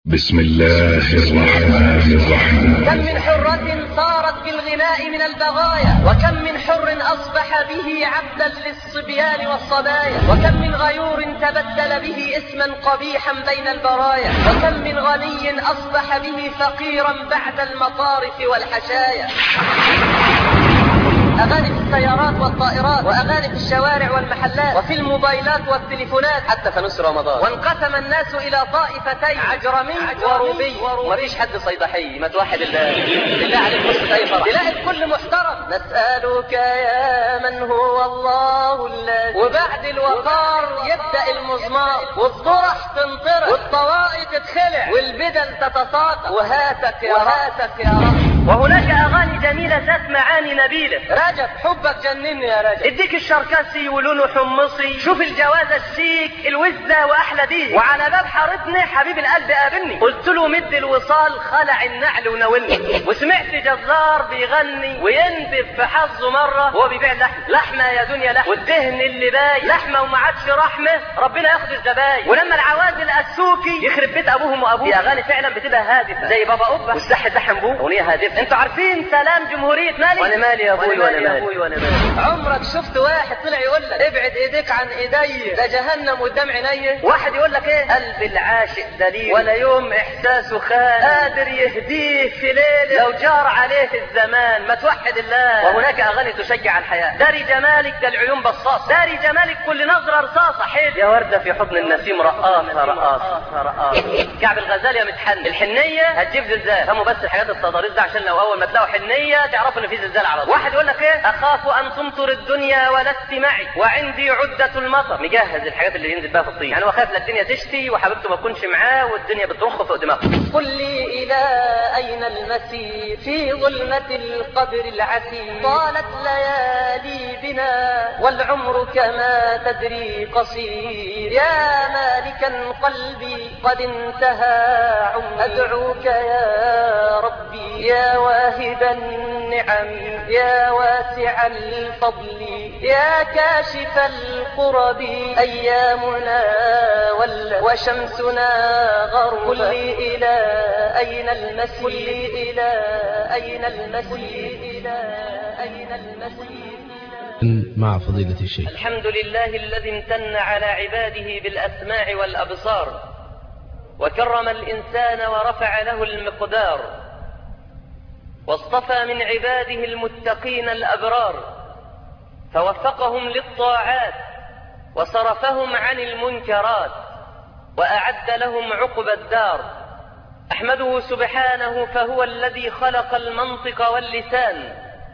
بسم الله الرحمن الرحيم. كم من حرة صارت بالغناء من البغايا، وكم من حر أصبح به عبدا للصبيان والصبايا، وكم من غيور تبدل به اسما قبيحا بين البرايا، وكم من غني أصبح به فقيرا بعد المطارف والحشايا. أغاني في السيارات والطائرات، وأغاني في الشوارع والمحلات، وفي الموبايلات والتليفونات، حتى فانوس رمضان. وانقسم الناس إلى طائفتين، عجرمي وروبي، ومفيش حد صيدحي. ما توحد الله، بالله عليك بص في أي فرح تلاقي الكل محترم. نسألك يا من هو الله الذي، وبعد الوقار يبدأ المزمار، والطرح تنطرح، والطوائي تتخلع، والبدل تتساقط، وهاتك يا رب. وهناك أغاني جميلة ذات معاني نبيلة. رجب حبك جنني يا رجب، اديك الشركسي ولونه حمصي، شوف الجوازة الشيك الوزة وأحلى دي، وعلى باب حارتني حبيب القلب قابلني، قلت له مد الوصال خلع النعل وناولني، وسمعت جزار بيغني ويندب في حظه مرة وهو بيبيع لحمة يا دنيا لحمة، والدهن اللي باي لحمة وما عادش رحمة، ربنا ياخد الزباين. ولما العوازل السوكي يخرب بيت أبوهم وأبوه، أغاني فعلا بتبقى هادفة زي بابا أبا والسح زحم بوه، أغنية هادفة. انتوا عارفين سلام جمهورية مالي؟ وانا مالي يا ابوي وانا مالي. عمرك شفت واحد طلع يقول لك ابعد ايديك عن ايدي ده جهنم قدام عيني؟ واحد يقول لك ايه؟ قلب العاشق دليل ولا يوم احساسه خان، قادر يهديه في ليله لو جار عليه الزمان. ما توحد الله. وهناك اغاني تشجع الحياه، داري جمالك ده العيون بصاص، داري جمالك كل نظره رصاصه، حيل يا ورده في حضن النسيم رقاصه. كعب الغزال يا متحن، الحنيه هتجيب زلزال. فهموا بس الحاجات التضاريس ده عشان لو اول ما تلاقوا حنيه تعرفوا ان في زلزال على طول. واحد يقول لك ايه؟ اخاف ان تمطر الدنيا ولست معي وعندي عده المطر. مجهز الحاجات اللي ينزل بها في الطين، يعني هو خايف لا الدنيا تشتي وحبيبته ما تكونش معاه والدنيي بترخ فوق دماغه. قل لي الى اين المسير في ظلمه القبر العسير، طالت ليالي بنا والعمر كما تدري قصير، يا مالكا قلبي قد انتهى عمري، ادعوك يا ربي يا واهب النعم يا واسع الفضل يا كاشف القرب، أيامنا ولت وشمسنا غربت، قل لي إلى أين المسير، قل لي إلى أين المسير، إلى أين المسير. مع فضيلة الشيخ. الحمد لله الذي امتن على عباده بالأسماع والأبصار، وكرم الإنسان ورفع له المقدار، واصطفى من عباده المتقين الأبرار، فوفقهم للطاعات وصرفهم عن المنكرات، وأعد لهم عقبى الدار. أحمده سبحانه فهو الذي خلق المنطق واللسان،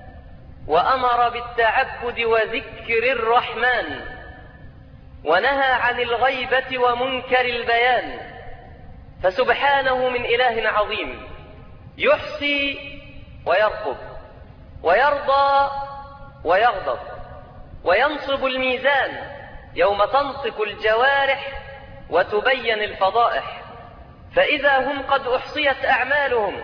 وأمر بالتعبد وذكر الرحمن، ونهى عن الغيبة ومنكر البيان. فسبحانه من إله عظيم يحصي ويرقب ويرضى ويغضب، وينصب الميزان يوم تنطق الجوارح وتبين الفضائح، فإذا هم قد أحصيت أعمالهم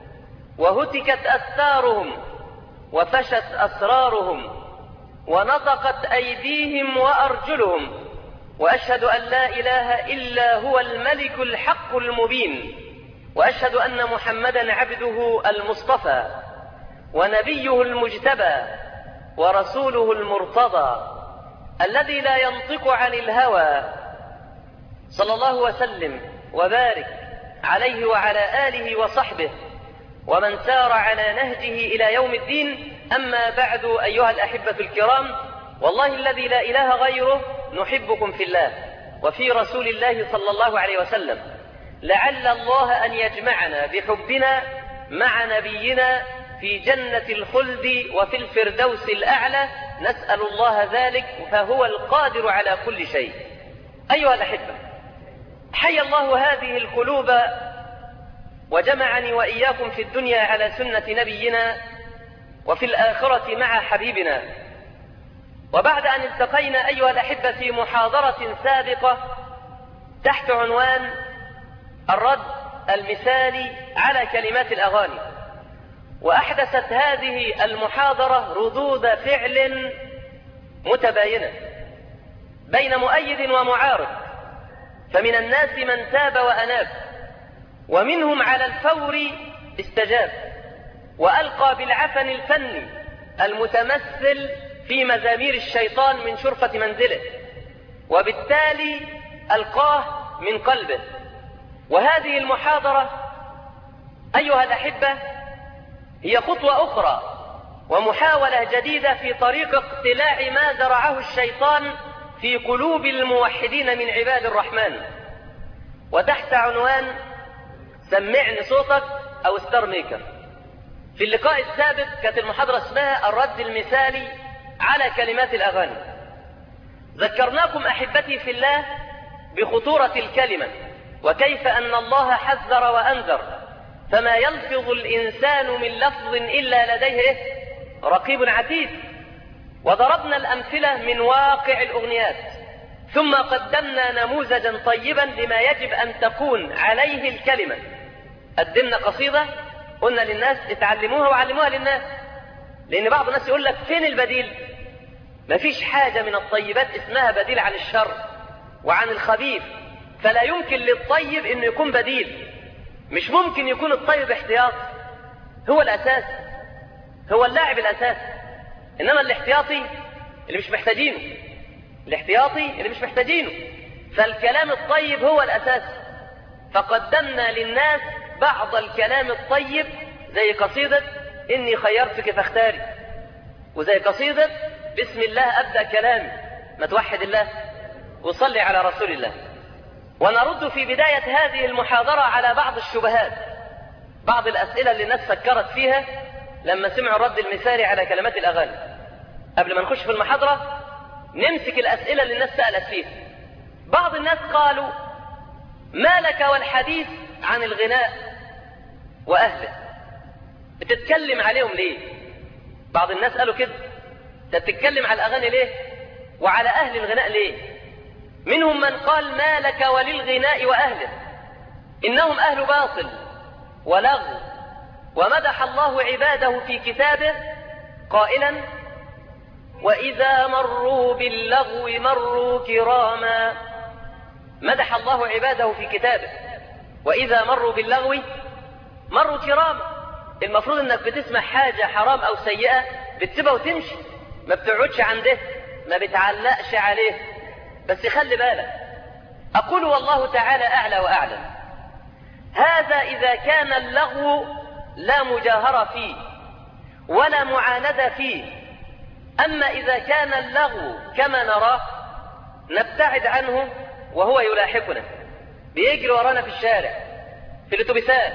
وهتكت أستارهم وفشت أسرارهم ونطقت أيديهم وأرجلهم، وأشهد أن لا إله إلا هو الملك الحق المبين، وأشهد أن محمدا عبده المصطفى ونبيه المجتبى ورسوله المرتضى، الذي لا ينطق عن الهوى، صلى الله وسلم وبارك عليه وعلى آله وصحبه ومن سار على نهجه إلى يوم الدين. أما بعد أيها الأحبة الكرام، والله الذي لا إله غيره نحبكم في الله وفي رسول الله صلى الله عليه وسلم، لعل الله أن يجمعنا بحبنا مع نبينا في جنة الخلد وفي الفردوس الأعلى، نسأل الله ذلك فهو القادر على كل شيء. أيها الأحبة، حي الله هذه القلوب وجمعني وإياكم في الدنيا على سنة نبينا وفي الآخرة مع حبيبنا. وبعد أن التقينا أيها الأحبة في محاضرة سابقة تحت عنوان الرد المثالي على كلمات الأغاني، وأحدثت هذه المحاضرة ردود فعل متباينة بين مؤيد ومعارض، فمن الناس من تاب وأناب، ومنهم على الفور استجاب وألقى بالعفن الفني المتمثل في مزامير الشيطان من شرفة منزله، وبالتالي ألقاه من قلبه. وهذه المحاضرة أيها الأحبة هي خطوة أخرى ومحاولة جديدة في طريق اقتلاع ما زرعه الشيطان في قلوب الموحدين من عباد الرحمن، وتحت عنوان سمعني صوتك أو ستار ميكر. في اللقاء السابق كانت المحاضرة اسمها الرد المثالي على كلمات الأغاني. ذكرناكم أحبتي في الله بخطورة الكلمة، وكيف أن الله حذر وأنذر، فما يلفظ الإنسان من لفظ إلا لديه رقيب عتيد. وضربنا الأمثلة من واقع الأغنيات، ثم قدمنا نموذجا طيبا لما يجب أن تكون عليه الكلمة. قدمنا قصيدة قلنا للناس اتعلموها وعلموها للناس، لأن بعض الناس يقول لك فين البديل؟ مفيش حاجة من الطيبات اسمها بديل عن الشر وعن الخبيث، فلا يمكن للطيب انه يكون بديل. مش ممكن يكون الطيب احتياط، هو الأساس، هو اللاعب الأساس. إنما الاحتياطي اللي مش محتاجينه، الاحتياطي اللي مش محتاجينه. فالكلام الطيب هو الأساس. فقدمنا للناس بعض الكلام الطيب زي قصيدة إني خيرتك فاختاري، وزي قصيدة بسم الله أبدأ كلامي، ما توحد الله وصلي على رسول الله. ونرد في بداية هذه المحاضرة على بعض الشبهات، بعض الأسئلة اللي الناس فكرت فيها لما سمعوا الرد المثالي على كلمات الأغاني. قبل ما نخش في المحاضرة نمسك الأسئلة اللي الناس سألت فيها. بعض الناس قالوا ما لك والحديث عن الغناء وأهله، بتتكلم عليهم ليه؟ بعض الناس قالوا كده، تتكلم على الأغاني ليه؟ وعلى أهل الغناء ليه؟ منهم من قال ما لك وللغناء وأهله، إنهم أهل باطل ولغو. ومدح الله عباده في كتابه قائلا وإذا مروا باللغو مروا كراما. مدح الله عباده في كتابه وإذا مروا باللغو مروا كراما. المفروض انك بتسمع حاجة حرام او سيئة بتسيبها وتمشي، ما بتقعدش عنده، ما بتعلقش عليه. بس خلي بالك، أقول والله تعالى أعلى وأعلم، هذا إذا كان اللغو لا مجاهرة فيه ولا معاندة فيه. أما إذا كان اللغو كما نراه نبتعد عنه وهو يلاحقنا، بيجري ورانا في الشارع، في الاتوبيسات،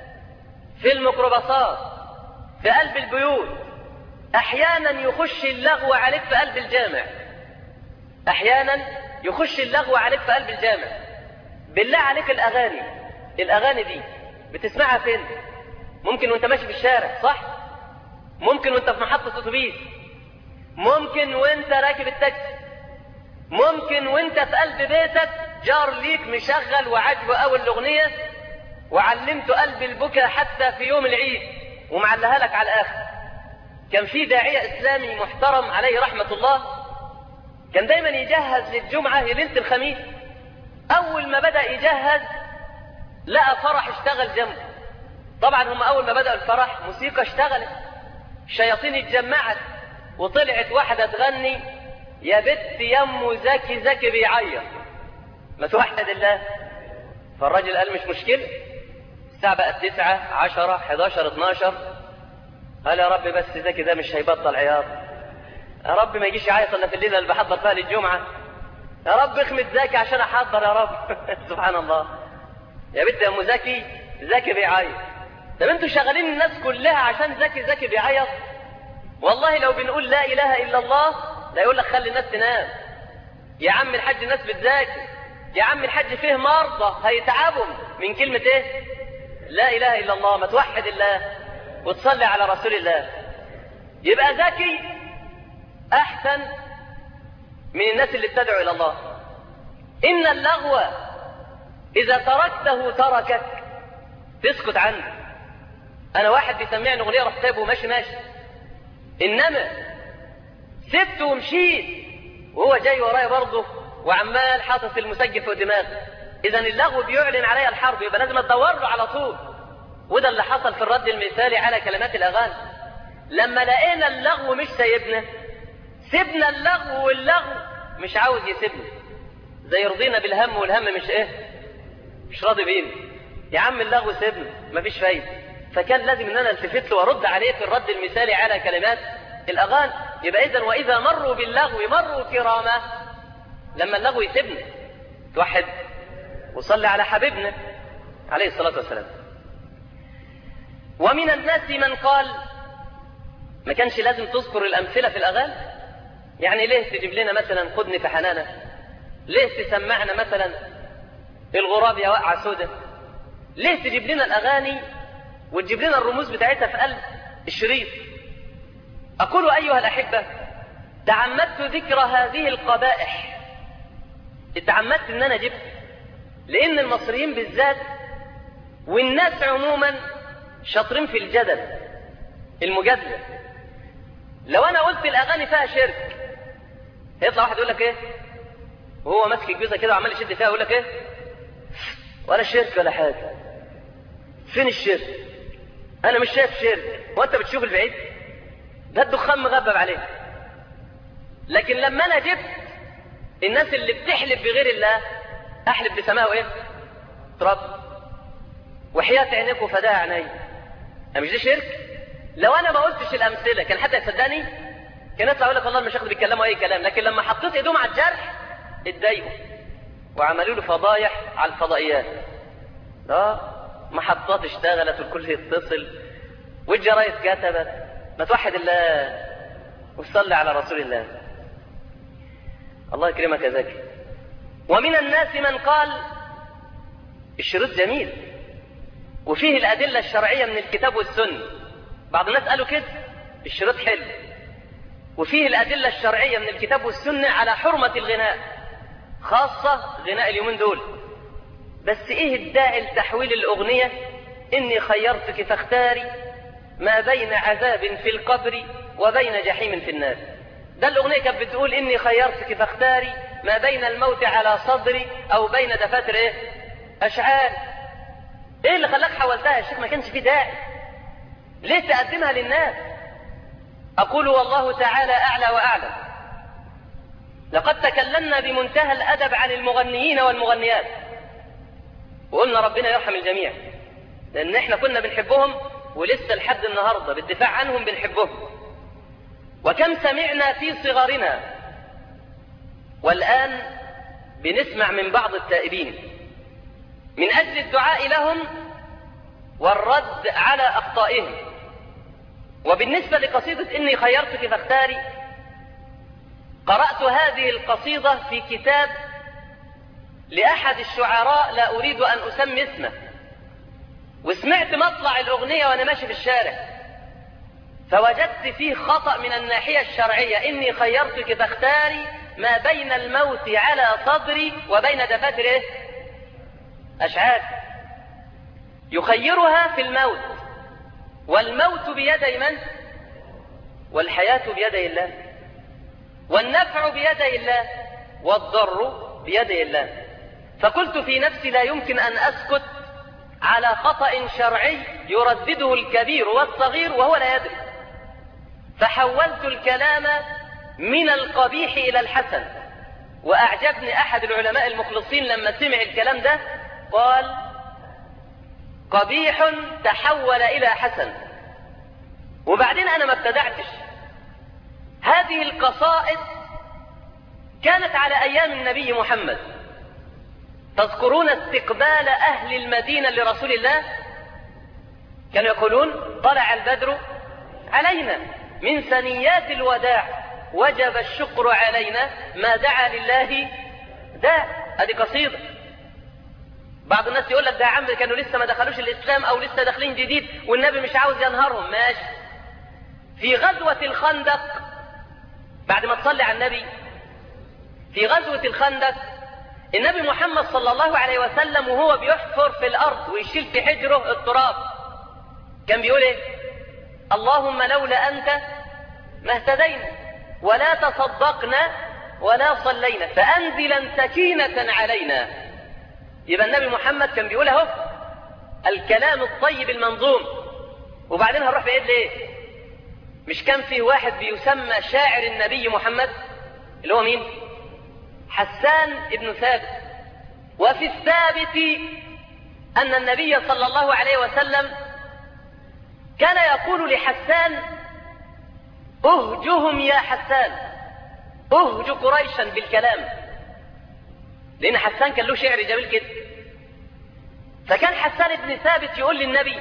في الميكروباصات، في قلب البيوت. أحيانا يخش اللغو عليك في قلب الجامع، أحيانا يخش اللغو عليك في قلب الجامع. بالله عليك الأغاني دي بتسمعها فين؟ ممكن وانت ماشي في الشارع، صح؟ ممكن وانت في محطة اتوبيس، ممكن وانت راكب التاكسي، ممكن وانت في قلب بيتك جار ليك مشغل وعجبه أول الأغنية وعلمته قلب البكاء حتى في يوم العيد ومعلها لك على الآخر. كان في داعية إسلامي محترم عليه رحمة الله، كان دايما يجهز للجمعة ليلة الخميس. أول ما بدأ يجهز لقى فرح اشتغل جنبه. طبعا هم أول ما بدأوا الفرح موسيقى اشتغلت، الشياطين اتجمعت وطلعت واحدة تغني يا بت يمو زكي زكي بيعيط، ما توحد الله. فالراجل قال مش مشكلة، الساعة بقت 9 10 11 12، قال يا رب بس زكي ده مش هيبطل عياط، يا رب ما يجيش يعيط الا في الليله اللي بحضر فيها للجمعه، يا رب اخمد زكي عشان احضر يا رب. سبحان الله، يا بنت يا ام زكي زكي بيعيط. طب انتوا شغالين الناس كلها عشان زكي بيعيط؟ والله لو بنقول لا اله الا الله لا يقول لك خلي الناس تنام. يا عم الحاج الناس بتذاكر، يا عم الحاج فيه مرضى هيتعبوا من كلمه ايه؟ لا اله الا الله. ما توحد الله وتصلي على رسول الله. يبقى زكي أحسن من الناس اللي ابتدعوا إلى الله. إن اللغو إذا تركته تركك، تسكت عنه. أنا واحد بيسمعني أغنية رحت سايبه وماشي ماشي، إنما سبته ومشيت وهو جاي ورايا برضه وعمال حاطط المسجل فوق دماغي، إذا اللغو بيعلن عليها الحرب، يبقى لازم تدور له على طول. وده اللي حصل في الرد المثالي على كلمات الأغاني. لما لقينا اللغو مش سايبنا، سيبنا اللغو، واللغو مش عاوز يسيبنا. زي يرضينا بالهم والهم مش راضي بينا. يا عم اللغو سيبنا، مفيش فايدة. فكان لازم ان انا التفت له وارد عليه في الرد المثالي على كلمات الاغاني. يبقى اذا واذا مروا باللغو مروا كراما. لما اللغو يسيبنا توحد وصلي على حبيبنا عليه الصلاة والسلام. ومن الناس من قال، ما كانش لازم تذكر الامثلة في الاغاني. يعني ليه تجيب لنا مثلا خدني في حنانة؟ ليه تسمعنا مثلا الغراب يا وقعة سودة؟ ليه تجيب لنا الاغاني وتجيب لنا الرموز بتاعتها في قلب الشريط؟ أقول أيها الأحبة، تعمدت ذكر هذه القبائح. تعمدت أن أنا جبت، لأن المصريين بالذات والناس عموما شاطرين في الجدل المجادلة. لو أنا قلت الأغاني فيها شرك، هيطلع واحد يقول لك إيه؟ وهو ماسك الجوزة كده وعمال يشد فيها يقول لك إيه؟ ولا شرك ولا حاجة. فين الشرك؟ أنا مش شايف شرك. وأنت بتشوف البعيد؟ ده الدخان مغبب عليه. لكن لما أنا جبت الناس اللي بتحلف بغير الله، أحلف بسماه إيه؟ تراب. وحياة عينيك وفداء عيني. مش ده شرك؟ لو أنا ما قلتش الأمثلة كان حد يصدقني؟ كان يطلع يقول لك والله المشايخ بيتكلموا أي كلام. لكن لما حطيت إيدهم على الجرح اتضايقوا وعملوا له فضايح على الفضائيات. محطات اشتغلت والكل يتصل والجرايد كتبت. ما توحد الله وصلي على رسول الله. الله يكرمك يا زكي. ومن الناس من قال الشريط جميل وفيه الأدلة الشرعية من الكتاب والسنة. بعض الناس قالوا كده الشريط حلو وفيه الأدلة الشرعية من الكتاب والسنة على حرمة الغناء، خاصة غناء اليومين دول. بس ايه الداعي لتحويل الأغنية إني خيرتك فاختاري ما بين عذاب في القبر وبين جحيم في النار؟ ده الأغنية كانت بتقول إني خيرتك فاختاري ما بين الموت على صدري أو بين دفاتر أشعار. ايه اللي خلاك حولتها يا شيخ؟ ما كانش فيه داعي. ليه تقدمها للناس؟ أقول والله تعالى أعلى وأعلم، لقد تكلمنا بمنتهى الأدب عن المغنيين والمغنيات وقلنا ربنا يرحم الجميع، لأن احنا كنا بنحبهم ولسه لحد النهاردة بالدفاع عنهم بنحبهم. وكم سمعنا في صغرنا والآن بنسمع من بعض التائبين من أجل الدعاء لهم والرد على أخطائهم. وبالنسبة لقصيدة إني خيرتك فاختاري، قرأت هذه القصيدة في كتاب لأحد الشعراء لا أريد أن أسمي اسمه، وسمعت مطلع الأغنية وأنا ماشي في الشارع، فوجدت فيه خطأ من الناحية الشرعية. إني خيرتك فاختاري ما بين الموت على صدري وبين دفاتر أشعار. يخيرها في الموت، والموت بيدي من؟ والحياة بيدي الله، والنفع بيدي الله، والضر بيدي الله. فقلت في نفسي لا يمكن أن أسكت على خطأ شرعي يردده الكبير والصغير وهو لا يدري. فحولت الكلام من القبيح إلى الحسن. وأعجبني أحد العلماء المخلصين لما سمع الكلام ده قال قبيح تحول إلى حسن. وبعدين أنا ما ابتدعتش. هذه القصائد كانت على أيام النبي محمد. تذكرون استقبال أهل المدينة لرسول الله؟ كانوا يقولون طلع البدر علينا من ثنيات الوداع وجب الشكر علينا ما دعا لله داع. هذه قصيدة. بعض الناس يقول لك ده يا عم كانوا لسه ما دخلوش الإسلام أو لسه داخلين جديد والنبي مش عاوز ينهرهم. ماشي. في غزوة الخندق بعد ما تصلي على النبي، في غزوة الخندق النبي محمد صلى الله عليه وسلم وهو بيحفر في الأرض ويشيل في حجره التراب كان بيقول ايه؟ اللهم لولا أنت ما اهتدينا ولا تصدقنا ولا صلينا فأنزلا سكينة علينا. يبقى النبي محمد كان بيقول اهو الكلام الطيب المنظوم. وبعدين هنروح بعيد ليه؟ مش كان فيه واحد بيسمى شاعر النبي محمد اللي هو مين؟ حسان ابن ثابت. وفي الثابت أن النبي صلى الله عليه وسلم كان يقول لحسان اهجهم يا حسان، اهج قريشا بالكلام، لأن حسان كان له شعر جميل كده. فكان حسان ابن ثابت يقول للنبي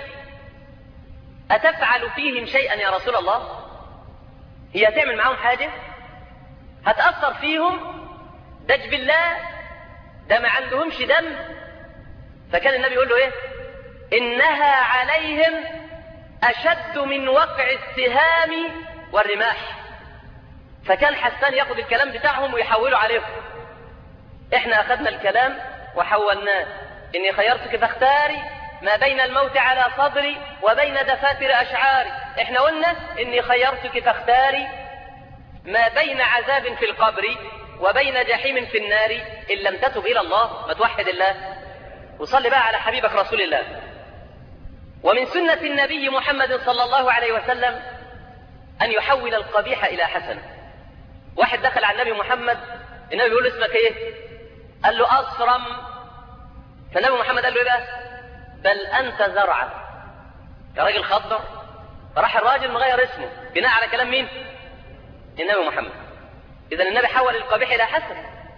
أتفعل فيهم شيئا يا رسول الله؟ هي تعمل معهم حاجة؟ هتأثر فيهم؟ دج بالله ده ما عندهمش دم. فكان النبي يقول له ايه؟ إنها عليهم أشد من وقع السهام والرماح. فكان حسان ياخد الكلام بتاعهم ويحوله عليهم. احنا أخذنا الكلام وحولناه. إني خيرتك فاختاري ما بين الموت على صدري وبين دفاتر أشعاري. احنا قلنا إني خيرتك فاختاري ما بين عذاب في القبر وبين جحيم في النار إن لم تتب إلى الله. ما توحد الله وصلي بقى على حبيبك رسول الله. ومن سنة النبي محمد صلى الله عليه وسلم أن يحول القبيح إلى حسن. واحد دخل على النبي محمد، النبي بيقول له اسمك ايه؟ قال له أصرم. فالنبي محمد قال له ايه بقى؟ بل أنت زرعة يا راجل خضر. فراح الراجل مغير اسمه بناء على كلام مين؟ النبي محمد. إذن النبي حول القبيح إلى حسن.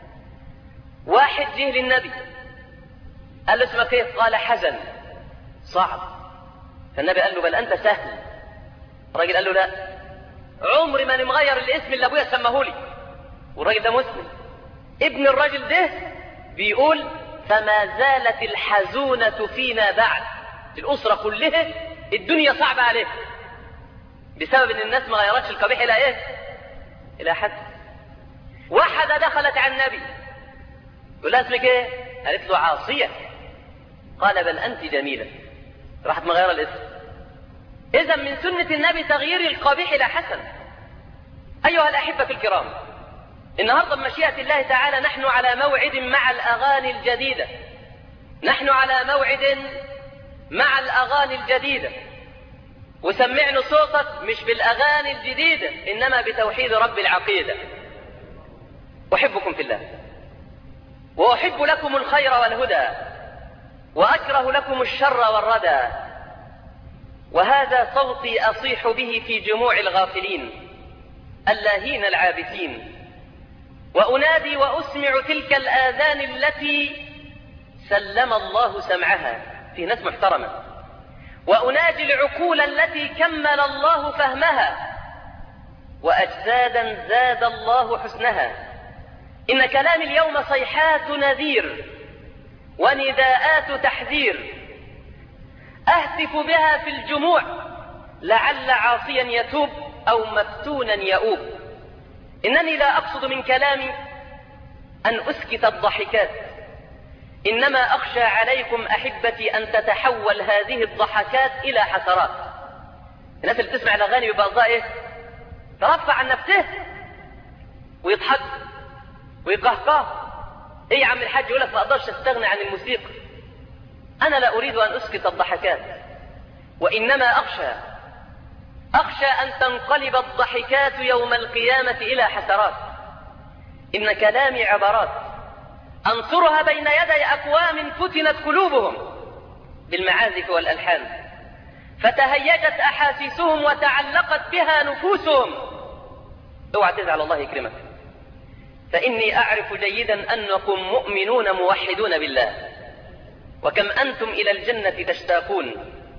واحد جه للنبي قال له اسمك ايه؟ قال حزن صعب. فالنبي قال له بل أنت سهل. الراجل قال له لا، عمري ما مغير الاسم اللي أبويا سمهولي. والراجل ده مسلم. ابن الراجل ده بيقول فما زالت الحزونة فينا بعد. الأسرة كلها الدنيا صعبة عليه بسبب ان الناس ما غيرتش القبيح الى ايه؟ الى حسن. واحدة دخلت على النبي يقول لها اسمك ايه؟ قالت له عاصية. قال بل انت جميلة. راحت مغيرة الاسم. اذا من سنة النبي تغيير القبيح الى حسن. ايها الاحبة الكرام، النهاردة بمشيئة الله تعالى نحن على موعد مع الاغاني الجديدة. نحن على موعد مع الاغاني الجديدة. وسمعني صوتك مش بالاغاني الجديدة انما بتوحيد رب العقيدة. احبكم في الله واحب لكم الخير والهدى واكره لكم الشر والردى. وهذا صوتي اصيح به في جموع الغافلين اللاهين العابثين. وانادي واسمع تلك الاذان التي سلم الله سمعها. في ناس محترمة. وأناجي العقول التي كمل الله فهمها وأجسادا زاد الله حسنها. إن كلام اليوم صيحات نذير ونداءات تحذير أهتف بها في الجموع لعل عاصيا يتوب أو مفتونا يؤوب. إنني لا أقصد من كلامي أن أسكت الضحكات، إنما أخشى عليكم أحبتي أن تتحول هذه الضحكات إلى حسرات. الناس اللي بتسمع الأغاني يبقى قصدها إيه؟ ترفع عن نفسه ويضحك ويقهقه. إيه يا عم الحاج يقول لك ما أقدرش أستغنى عن الموسيقى. أنا لا أريد أن أسكت الضحكات، وإنما أخشى أن تنقلب الضحكات يوم القيامة إلى حسرات. إن كلامي عبارات أنصرها بين يدي أقوام فتنت قلوبهم بالمعازف والألحان فتهيجت أحاسيسهم وتعلقت بها نفوسهم. اوعى تزعل الله يكرمك. فإني أعرف جيدا أنكم مؤمنون موحدون بالله وكم أنتم إلى الجنة تشتاقون.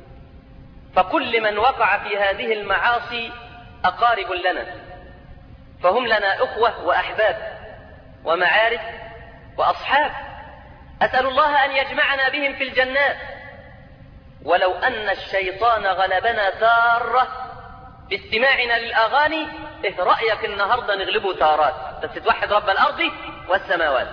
فكل من وقع في هذه المعاصي أقارب لنا، فهم لنا أخوة وأحباب ومعارف وأصحاب. أسأل الله أن يجمعنا بهم في الجنات. ولو أن الشيطان غلبنا تارة باستماعنا للأغاني، إيه رأيك النهاردة نغلبه تارات بس توحد رب الأرض والسماوات؟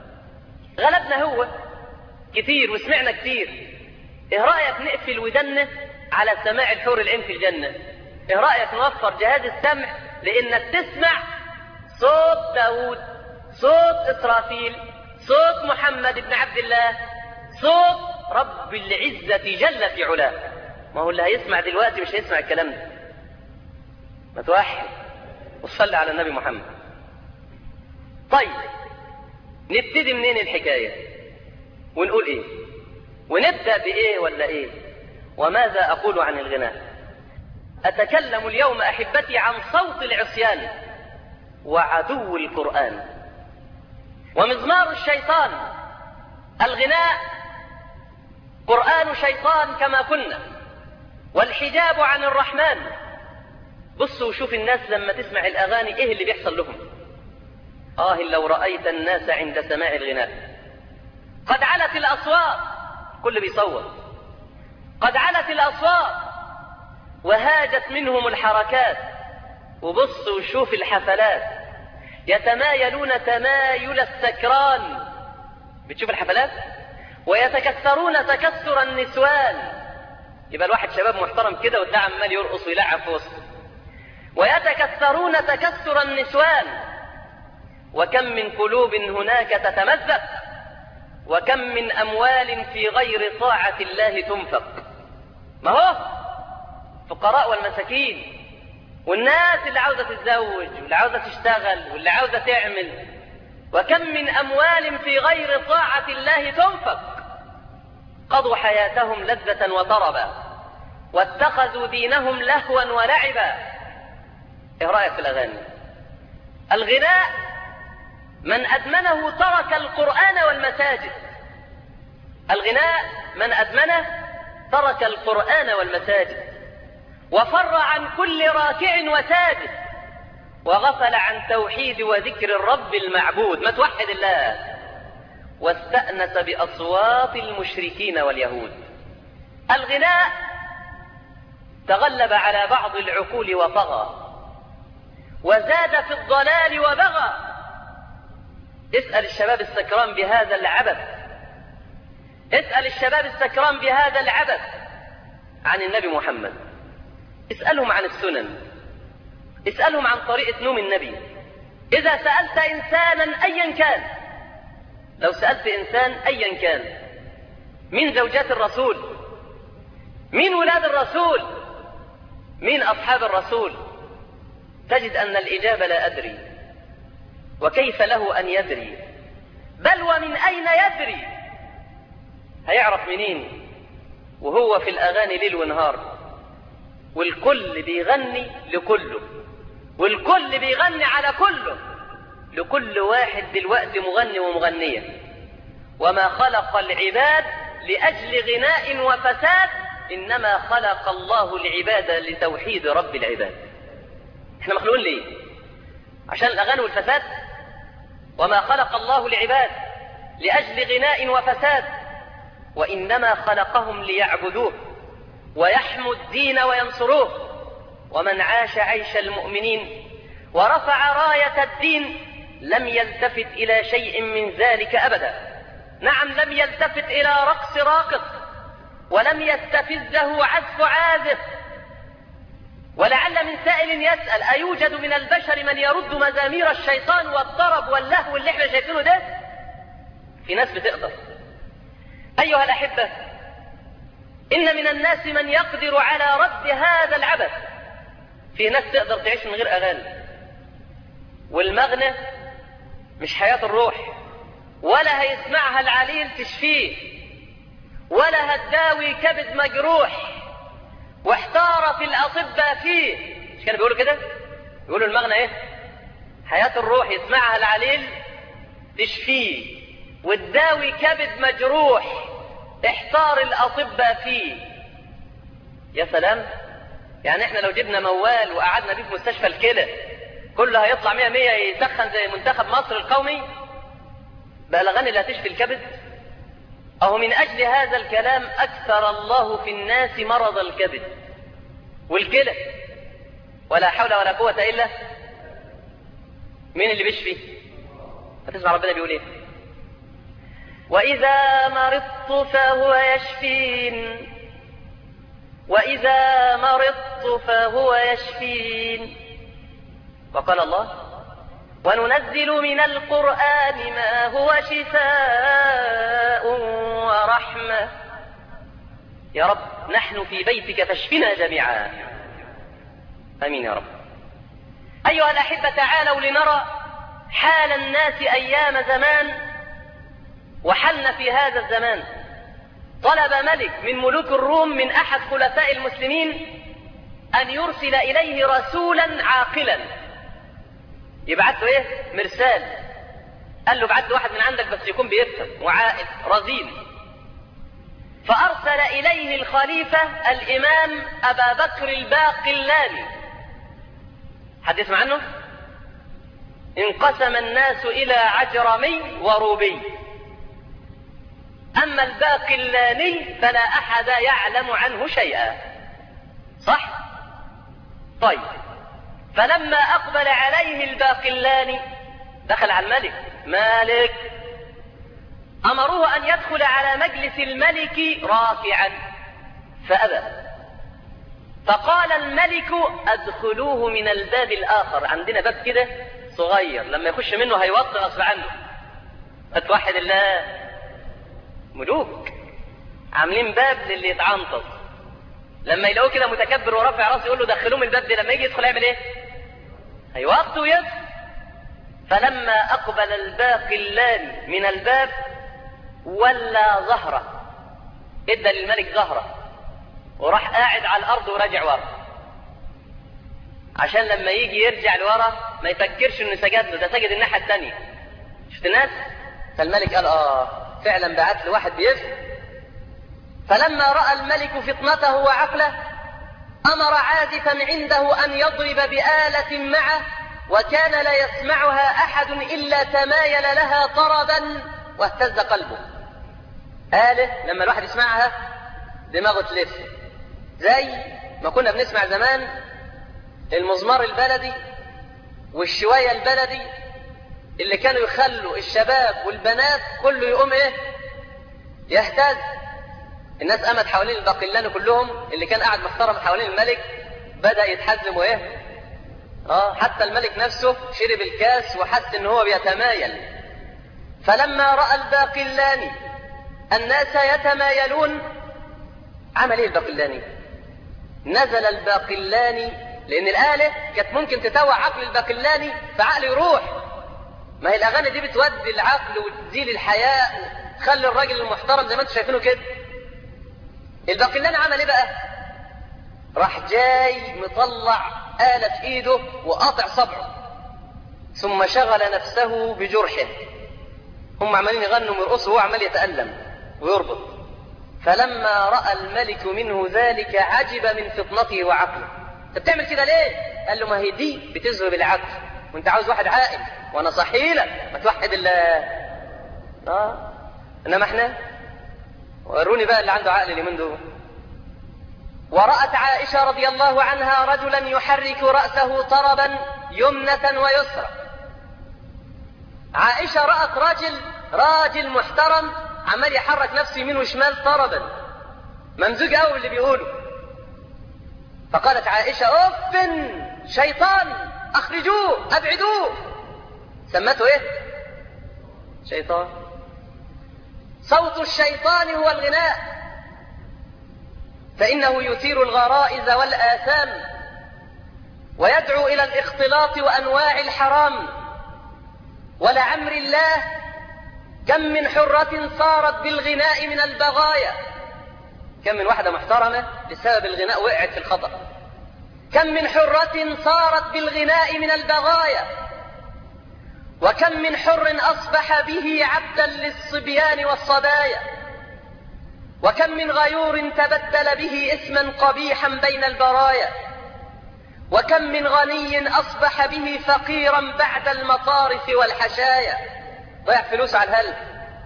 غلبنا هو كتير وسمعنا كتير. إيه رأيك نقفل ودنه على سماع الحور العين في الجنة؟ إيه رأيك نوفر جهاز السمع لأنك تسمع صوت داود، صوت إسرافيل، صوت محمد بن عبد الله، صوت رب العزة جل في علاه. ما هو اللي هيسمع دلوقتي مش هيسمع الكلام ده. ما توحد وصلي على النبي محمد. طيب نبتدي منين الحكاية ونقول ايه ونبدأ بايه ولا ايه؟ وماذا اقول عن الغناء؟ اتكلم اليوم احبتي عن صوت العصيان وعدو القرآن ومزمار الشيطان. الغناء قرآن شيطان كما كنا، والحجاب عن الرحمن. بصوا وشوف الناس لما تسمع الأغاني إيه اللي بيحصل لهم. لو رأيت الناس عند سماع الغناء قد علت الأصوات، كل بيصوت، قد علت الأصوات وهاجت منهم الحركات. وبصوا وشوف الحفلات يتمايلون تمايل السكران. بتشوف الحفلات ويتكثرون تكثر النسوان. يبقى الواحد شباب محترم كده وتلاقي عمال يرقص ويلعب في وسط. ويتكثرون تكثر النسوان. وكم من قلوب هناك تتمزق، وكم من أموال في غير طاعة الله تنفق. ما هو فقراء والمساكين والناس اللي عاوزة تتزوج واللي عاوزة تشتغل واللي عاوزة تعمل. وكم من أموال في غير طاعة الله تنفق. قضوا حياتهم لذة وطربا واتخذوا دينهم لهوا ولعبا. ايه رأيك في الأغاني؟ الغناء من أدمنه ترك القرآن والمساجد. الغناء من أدمنه ترك القرآن والمساجد وفر عن كل راكع وساجد وغفل عن توحيد وذكر الرب المعبود. ما توحد الله. واستأنس بأصوات المشركين واليهود. الغناء تغلب على بعض العقول وطغى وزاد في الضلال وبغى. اسأل الشباب السكران بهذا العبث، اسأل الشباب السكران بهذا العبث عن النبي محمد. اسألهم عن السنن، اسألهم عن طريقة نوم النبي. إذا سألت إنسانا أيا كان، لو سألت إنسان أيا كان من زوجات الرسول، من ولاد الرسول، من أصحاب الرسول، تجد أن الإجابة لا أدري. وكيف له أن يدري؟ بل ومن أين يدري؟ هيعرف منين وهو في الأغاني ليل ونهار، والكل بيغني لكله، والكل بيغني على كله، لكل واحد دلوقتي مغني ومغنية. وما خلق العباد لأجل غناء وفساد، إنما خلق الله العباد لتوحيد رب العباد. احنا مخلوقين ليه؟ عشان الأغاني والفساد؟ وما خلق الله العباد لأجل غناء وفساد، وإنما خلقهم ليعبدوه ويحموا الدين وينصروه. ومن عاش عيش المؤمنين ورفع راية الدين لم يلتفت إلى شيء من ذلك أبدا. نعم، لم يلتفت إلى رقص راقص، ولم يستفزه عزف عازف. ولعل من سائل يسأل: أيوجد من البشر من يرد مزامير الشيطان والطرب واللهو اللي احنا شايفينه ده؟ في ناس بتقدر. أيها الأحبة، إن من الناس من يقدر على رد هذا العبث. في ناس تقدر تعيش من غير أغاني، والمغنى مش حياة الروح، ولا هيسمعها العليل تشفيه، ولا هتداوي كبد مجروح، واحتار في الأطباء فيه. مش كانوا بيقولوا كده؟ بيقولوا المغنى ايه؟ حياة الروح، يسمعها العليل تشفيه، وتداوي كبد مجروح، احتار الأطباء فيه. يا سلام! يعني احنا لو جبنا موال وقعدنا بيه في مستشفى الكلى كله هيطلع 100 يسخن زي منتخب مصر القومي؟ بقى الأغاني اللي هتشفي الكبد؟ أو من أجل هذا الكلام أكثر الله في الناس مرض الكبد والكلى، ولا حول ولا قوة إلا. مين اللي بيشفي؟ هتسمع ربنا بيقول ايه؟ وإذا مرضت فهو يشفين، وإذا مرضت فهو يشفين. وقال الله: وننزل من القرآن ما هو شفاء رحمة. يا رب نحن في بيتك فاشفنا جميعا، امين يا رب. ايها الاحبة، تعالوا لنرى حال الناس ايام زمان وحلنا في هذا الزمان. طلب ملك من ملوك الروم من احد خلفاء المسلمين ان يرسل اليه رسولا عاقلا، يبعث له ايه؟ مرسال. قال له ابعث له واحد من عندك بس يكون بيفهم وعاقل رزين. فارسل اليه الخليفة الامام ابا بكر الباقلاني. حد يسمع عنه؟ انقسم الناس الى عجرمي وروبي، اما الباقلاني فلا احد يعلم عنه شيئا. صح؟ طيب، فلما اقبل عليه الباقلاني دخل على الملك. مالك امروه ان يدخل على مجلس الملك راكعا فابى. فقال الملك ادخلوه من الباب الاخر، عندنا باب كده صغير لما يخش منه هيوطي غصب عنه. اتوحد الله، ملوك عاملين باب للي يتعنطز، لما يلاقوه كده متكبر ورافع راسه يقول له دخلوه من الباب ده، لما يجي يدخل يعمل ايه؟ هيوطي ويدخل. فلما اقبل الباقلاني من الباب ولى ظهره، ادى للملك ظهره وراح قاعد على الارض وراجع ورا، عشان لما يجي يرجع لورا ما يفكرش انه سجد له، ده سجد الناحيه الثانيه. شفت الناس؟ فالملك قال فعلا بعت له واحد بيفهم. فلما راى الملك فطنته وعقله امر عازفا عنده ان يضرب بآلة معه، وكان لا يسمعها احد الا تمايل لها طربا واهتز قلبه. آلة لما الواحد يسمعها دماغه تلف، زي ما كنا بنسمع زمان المزمار البلدي والشواية البلدي اللي كانوا يخلوا الشباب والبنات كله يقوم ايه؟ يهتز. الناس قامت حوالين الباقلاني كلهم، اللي كان قاعد محترم حوالين الملك بدأ يتحزم وايه؟ حتى الملك نفسه شرب الكاس وحس ان هو بيتمايل. فلما رأى الباقلاني الناس يتمايلون عمل ايه الباقلاني؟ نزل الباقلاني، لان الآلة كانت ممكن تتوع عقل الباقلاني فعقله يروح. ما هي الاغاني دي بتودي العقل وتزيل الحياء وتخلي الراجل المحترم زي ما انتم شايفينه كده. الباقلاني عمل ايه بقى؟ راح جاي مطلع آلة في ايده وقاطع صبعه، ثم شغل نفسه بجرحه. هم عمالين يغنوا ويرقصوا وهو عمال يتألم ويربط. فلما رأى الملك منه ذلك عجب من فطنته وعقله. انت بتعمل كده ليه؟ قال له ما هي دي بتذهب العقل، وانت عاوز واحد عاقل وانا صحيلك ما توحد الله. انما احنا وروني بقى اللي عنده عقل اليومين دول. ورأت عائشة رضي الله عنها رجلا يحرك رأسه طربا يمنة ويسرى. عائشة رأت راجل محترم عمال يحرك نفسه يمين وشمال طربا، ممزوج قوي اللي بيقوله. فقالت عائشة اف شيطان اخرجوه ابعدوه. سمته ايه؟ شيطان. صوت الشيطان هو الغناء، فإنه يثير الغرائز والآثام ويدعو إلى الاختلاط وأنواع الحرام. ولعمر الله كم من حرة صارت بالغناء من البغايا. كم من واحدة محترمة بسبب الغناء وقعت في الخطأ. كم من حرة صارت بالغناء من البغايا، وكم من حر أصبح به عبدا للصبيان والصبايا، وكم من غيور تبدل به اسما قبيحا بين البرايا، وكم من غني أصبح به فقيرا بعد المطارف والحشايا. ضيع فلوس على الهلب.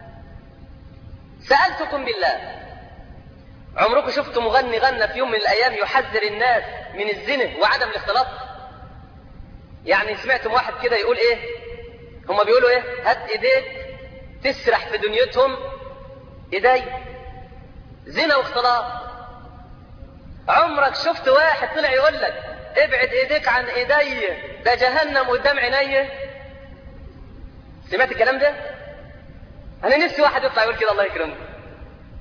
سألتكم بالله، عمركم شفتوا مغني غنى في يوم من الأيام يحذر الناس من الزنا وعدم الاختلاط؟ يعني سمعتم واحد كده يقول ايه؟ هما بيقولوا ايه؟ هات ايديك تسرح في دنيتهم. ايدي زنا واختلاط. عمرك شفت واحد طلع يقول لك ابعد ايديك عن ايدي ده جهنم قدام عيني؟ سمعت الكلام ده؟ انا نفسي واحد يطلع يقول كده الله يكرمه.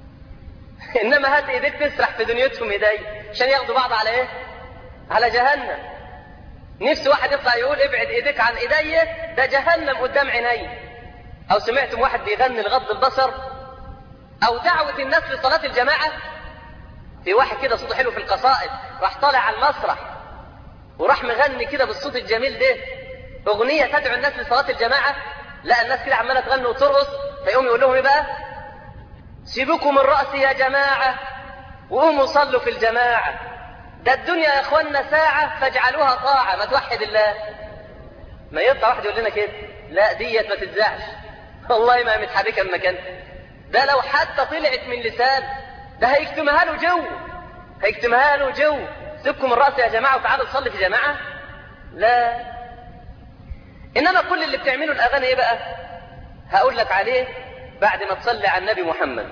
انما هات ايديك تسرح في دنيتهم ايدي عشان ياخدوا بعض على ايه؟ على جهنم. نفس واحد يطلع يقول ابعد ايديك عن ايدي، ده جهنم قدام عيني. او سمعتم واحد بيغني لغض البصر؟ او دعوة الناس لصلاة الجماعة. في واحد كده صوته حلو في القصائد راح طالع على المسرح وراح مغني كده بالصوت الجميل ده اغنية تدعو الناس لصلاة الجماعة. لا الناس كده عمالة تغني وترقص، فيقوم يقول لهم ايه بقى؟ سيبوكم الرأس يا جماعة وقوموا صلوا في الجماعة، ده الدنيا يا اخوانا ساعة فاجعلوها طاعة. ما توحد الله. ما يطلع واحد يقول لنا كده؟ لا ديت ما تتزعش والله ما متحركة من مكانها. ده لو حتى طلعت من لسان ده هيكتمها له جو، هيكتمها له جو. سيبكم الرأس يا جماعة وتعالوا تصلي في جماعة. لا. إنما كل اللي بتعمله الأغاني إيه بقى؟ هقول لك عليه بعد ما تصلي على النبي محمد.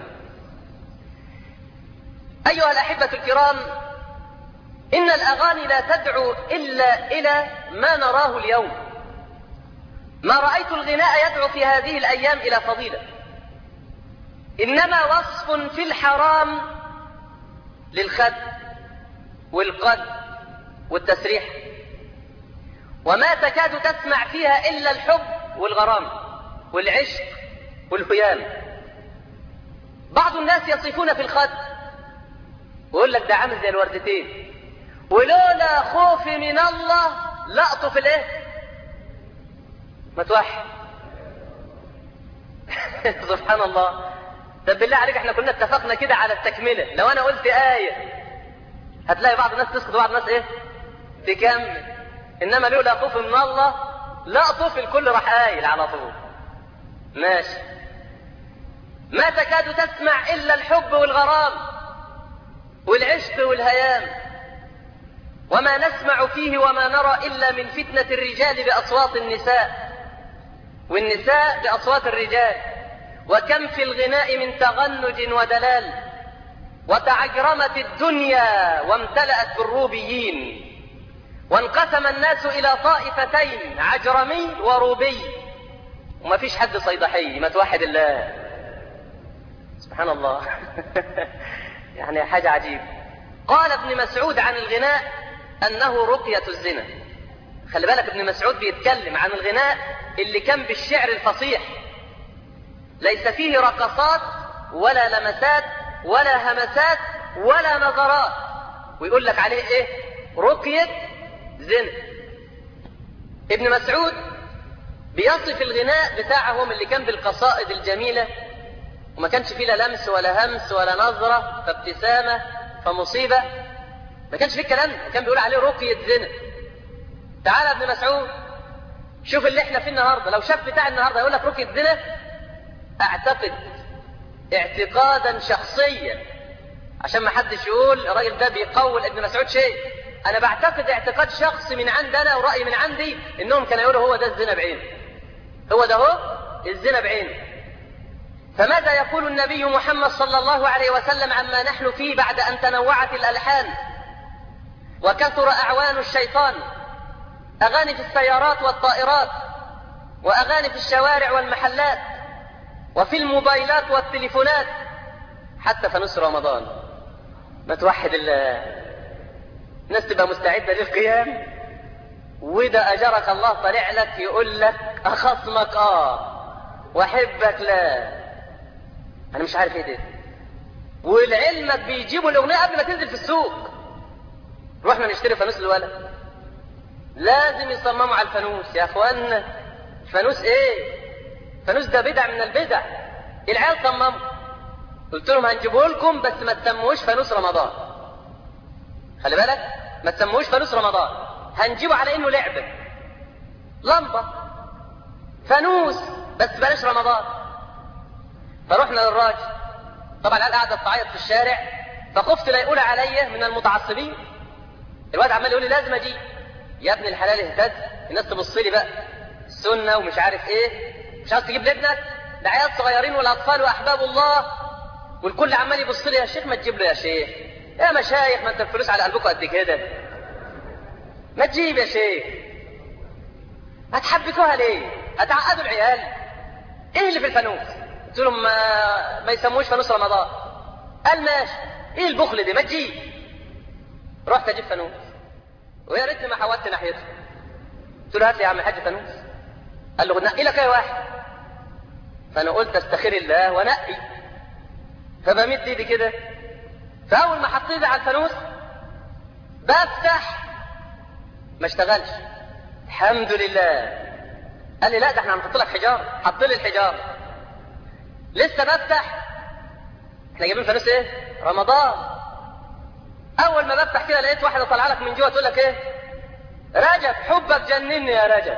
أيها الأحبة الكرام، إن الأغاني لا تدعو إلا إلى ما نراه اليوم. ما رأيت الغناء يدعو في هذه الأيام إلى فضيلة، إنما وصف في الحرام للخد والقد والتسريح، وما تكاد تسمع فيها إلا الحب والغرام والعشق والهيام. بعض الناس يصفون في الخد ويقول لك ده عامل زي الوردتين، ولولا خوفي من الله لأطف الايه؟ ما توحد. سبحان الله. طب بالله عليك احنا كنا اتفقنا كده على التكملة. لو انا قلت آية هتلاقي بعض الناس تسقط وبعض الناس ايه؟ تكمل. انما لولا خوفي من الله لأطف الكل راح قايل على طول. ماشي. ما تكاد تسمع إلا الحب والغرام والعشق والهيام، وما نسمع فيه وما نرى إلا من فتنة الرجال بأصوات النساء والنساء بأصوات الرجال. وكم في الغناء من تغنج ودلال، وتعجرمت الدنيا وامتلأت بالروبيين، وانقسم الناس إلى طائفتين عجرمي وروبي، وما فيش حد صيدحي. ما توحد الله. سبحان الله. يعني حاجة عجيب. قال ابن مسعود عن الغناء أنه رقية الزنا. خلي بالك ابن مسعود بيتكلم عن الغناء اللي كان بالشعر الفصيح، ليس فيه رقصات ولا لمسات ولا همسات ولا نظرات، ويقول لك عليه ايه؟ رقية زنا. ابن مسعود بيصف الغناء بتاعهم اللي كان بالقصائد الجميلة، وما كانش فيه لا لمس ولا همس ولا نظرة فابتسامة فمصيبة، ما كانش فيه الكلام ده، كان بيقول عليه رقية زنا. تعال ابن مسعود شوف اللي احنا فيه النهاردة، لو شاف بتاع النهاردة يقول لك رقية زنا. اعتقد اعتقادا شخصيا عشان ما حدش يقول الراجل ده بيقول ابن مسعود شيء، انا بعتقد اعتقاد شخصي من عندي انا ورأي من عندي انهم كانوا يقولوا هو ده الزنا بعينه، هو ده هو الزنا بعينه. فماذا يقول النبي محمد صلى الله عليه وسلم عما نحن فيه بعد أن تنوعت الألحان وكثر أعوان الشيطان؟ أغاني في السيارات والطائرات، وأغاني في الشوارع والمحلات، وفي الموبايلات والتليفونات، حتى فانوس رمضان. ما توحد الله. الناس تبقى مستعدة للقيام، وده أجرك الله طلع لك يقول لك أخصمك وأحبك لا. أنا مش عارف إيه ده. ولعلمك بيجيبوا الأغنية قبل ما تنزل في السوق. رحنا نشتري فانوس للولد، لازم يصمموا على الفانوس. يا أخوانا الفانوس إيه؟ الفانوس ده بدع من البدع. العيال صمموا، قلت لهم هنجيبه لكم بس ما تسموش فانوس رمضان. خلي بالك، ما تسموش فانوس رمضان، هنجيبه على إنه لعبة لمبة فانوس بس بلاش رمضان. فرحنا للراجل، طبعا العيال قاعدة تعيط في الشارع، فخفت لا يقول عليا من المتعصبين. الواد عمال يقول لي لازم اجي. يا ابن الحلال اهتز، الناس تبص لي بقى السنة ومش عارف ايه، مش عايز تجيب لابنك؟ ده عيال صغيرين والاطفال واحباب الله، والكل عمال يبص لي يا شيخ ما تجيب له يا شيخ، يا مشايخ ما انت الفلوس على قلبكم قد كده، ما تجيب يا شيخ، هتحبكوها ليه؟ هتعقدوا العيال. ايه اللي في الفانوس؟ قلت لهم ما يسموش فانوس رمضان. قال ماشي، ايه البخل دي، ما تجيب. رحت اجيب فانوس، ويا ريتني ما حودت ناحيته. قلت له هات لي يا عم الحاج فانوس. قال له نقي لك اي واحد. فانا قلت استخير الله ونقي، فبمد ايدي كده، فاول ما حطيت ايدي على الفانوس بفتح ما اشتغلش. الحمد لله. قال لي لا ده احنا هنحط لك حجاره. حط لي الحجاره. لسه بفتح، احنا جايبين فانوس ايه؟ رمضان. اول ما بفتح كده لقيت واحده طالعه لك من جوه تقول لك ايه؟ رجب حبك جنني يا رجب،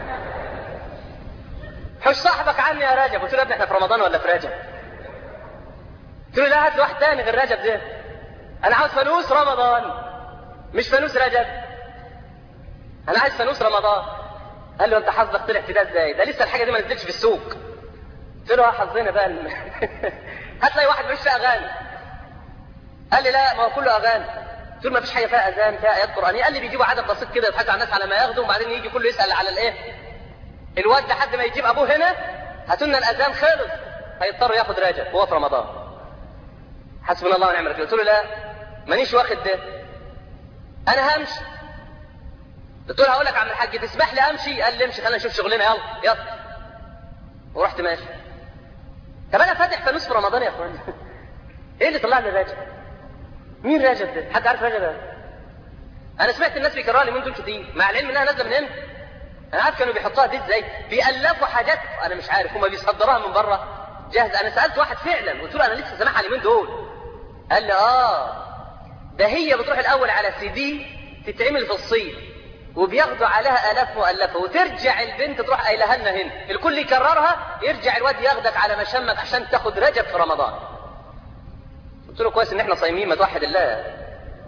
حش صاحبك عني يا رجب. قلت له يا ابني احنا في رمضان ولا في رجب؟ قلت له لا هات لي واحد تاني غير رجب ده، انا عاوز فانوس رمضان مش فانوس رجب، انا عايز فانوس رمضان. قال له انت حظك طلع في ده ازاي؟ ده لسه الحاجه دي ما نزلتش في السوق. قلت له حظنا بقى هات لي واحد مش فيه اغاني. قال لي لا ما هو كله اغاني. قلت له ما فيش حاجه فيها اذان فيها ايات قرانيه. قال لي بيجيبوا عدد بسيط كده يضحكوا على الناس على ما ياخدوا، وبعدين يجي كله يسال على الايه؟ الواد لحد ما يجيب ابوه هنا هاتوا لنا الاذان خلص، هيضطر ياخد رجب وهو في رمضان. حسبنا الله ونعم الوكيل. قلت له لا مانيش واخد ده، انا همشي. قلت له هقول لك يا عم الحاج تسمح لي امشي؟ قال لي امشي خلينا نشوف شغلنا، يلا يلا. ورحت ماشي. طب انا فاتح فانوس في رمضان يا اخوان. ايه اللي طلع لي رجب؟ مين رجب ده؟ حد عارف رجب ده؟ انا سمعت الناس بيكرروا لي من دول كتير، مع العلم انها نازله من هنا. انا عارف كانوا بيحطوها دي ازاي، بيألفوا حاجات انا مش عارف، هم بيصدروها من بره جاهز. انا سالت واحد فعلا قلت له انا لسه سامعها اليومين دول. قال لي ده هي بتروح الاول على سي دي تتعمل في الصين، وبياخدوا عليها الاف مؤلفه، وترجع البنت تروح قايلها لنا هنا، الكل يكررها، يرجع الواد ياخدك على مشمك عشان تاخد رجب في رمضان. قلت له كويس ان احنا صايمين، ما توحد الله.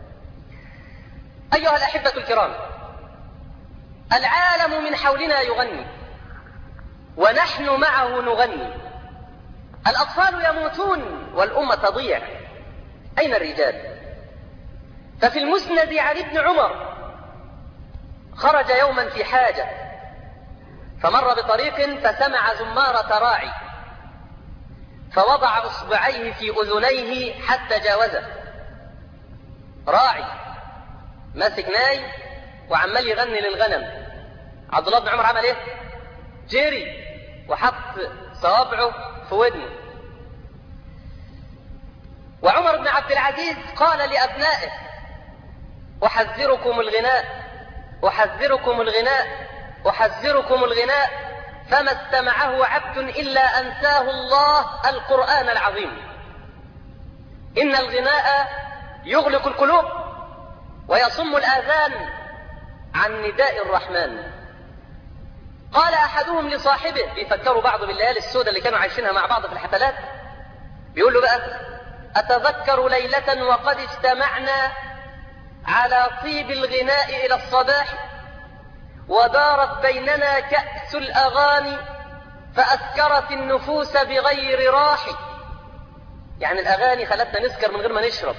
ايها الاحبه الكرام، العالم من حولنا يغني ونحن معه نغني، الاطفال يموتون والامه تضيع، اين الرجال؟ ففي المسند عن ابن عمر خرج يوما في حاجة فمر بطريق فسمع زمارة راعي فوضع اصبعيه في اذنيه حتى جاوزه. راعي ماسك ناي وعمال يغني للغنم. عبد الله بن عمر عمل ايه؟ جري وحط صوابعه في ودنه. وعمر بن عبد العزيز قال لأبنائه أحذركم الغناء أحذركم الغناء أحذركم الغناء، فما استمعه عبد إلا أنساه الله القرآن العظيم. إن الغناء يغلق القلوب ويصم الآذان عن نداء الرحمن. قال أحدهم لصاحبه، بيفكروا بعض بالليالي السوداء اللي كانوا عايشينها مع بعض في الحفلات، بيقول له بقى أتذكر ليلة وقد اجتمعنا على طيب الغناء إلى الصباح ودارت بيننا كأس الأغاني فأسكرت النفوس بغير راح. يعني الأغاني خلتنا نسكر من غير ما نشرب.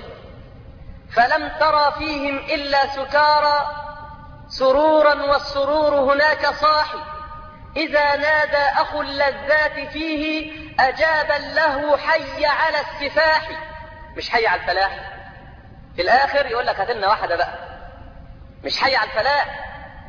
فلم ترى فيهم إلا سكارى سرورا والسرور هناك صاحي. إذا نادى أخو اللذات فيه أجابا له حي على السفاح. مش حي على الفلاح، في الآخر يقول لك هات لنا واحدة بقى، مش حي على الفلاح.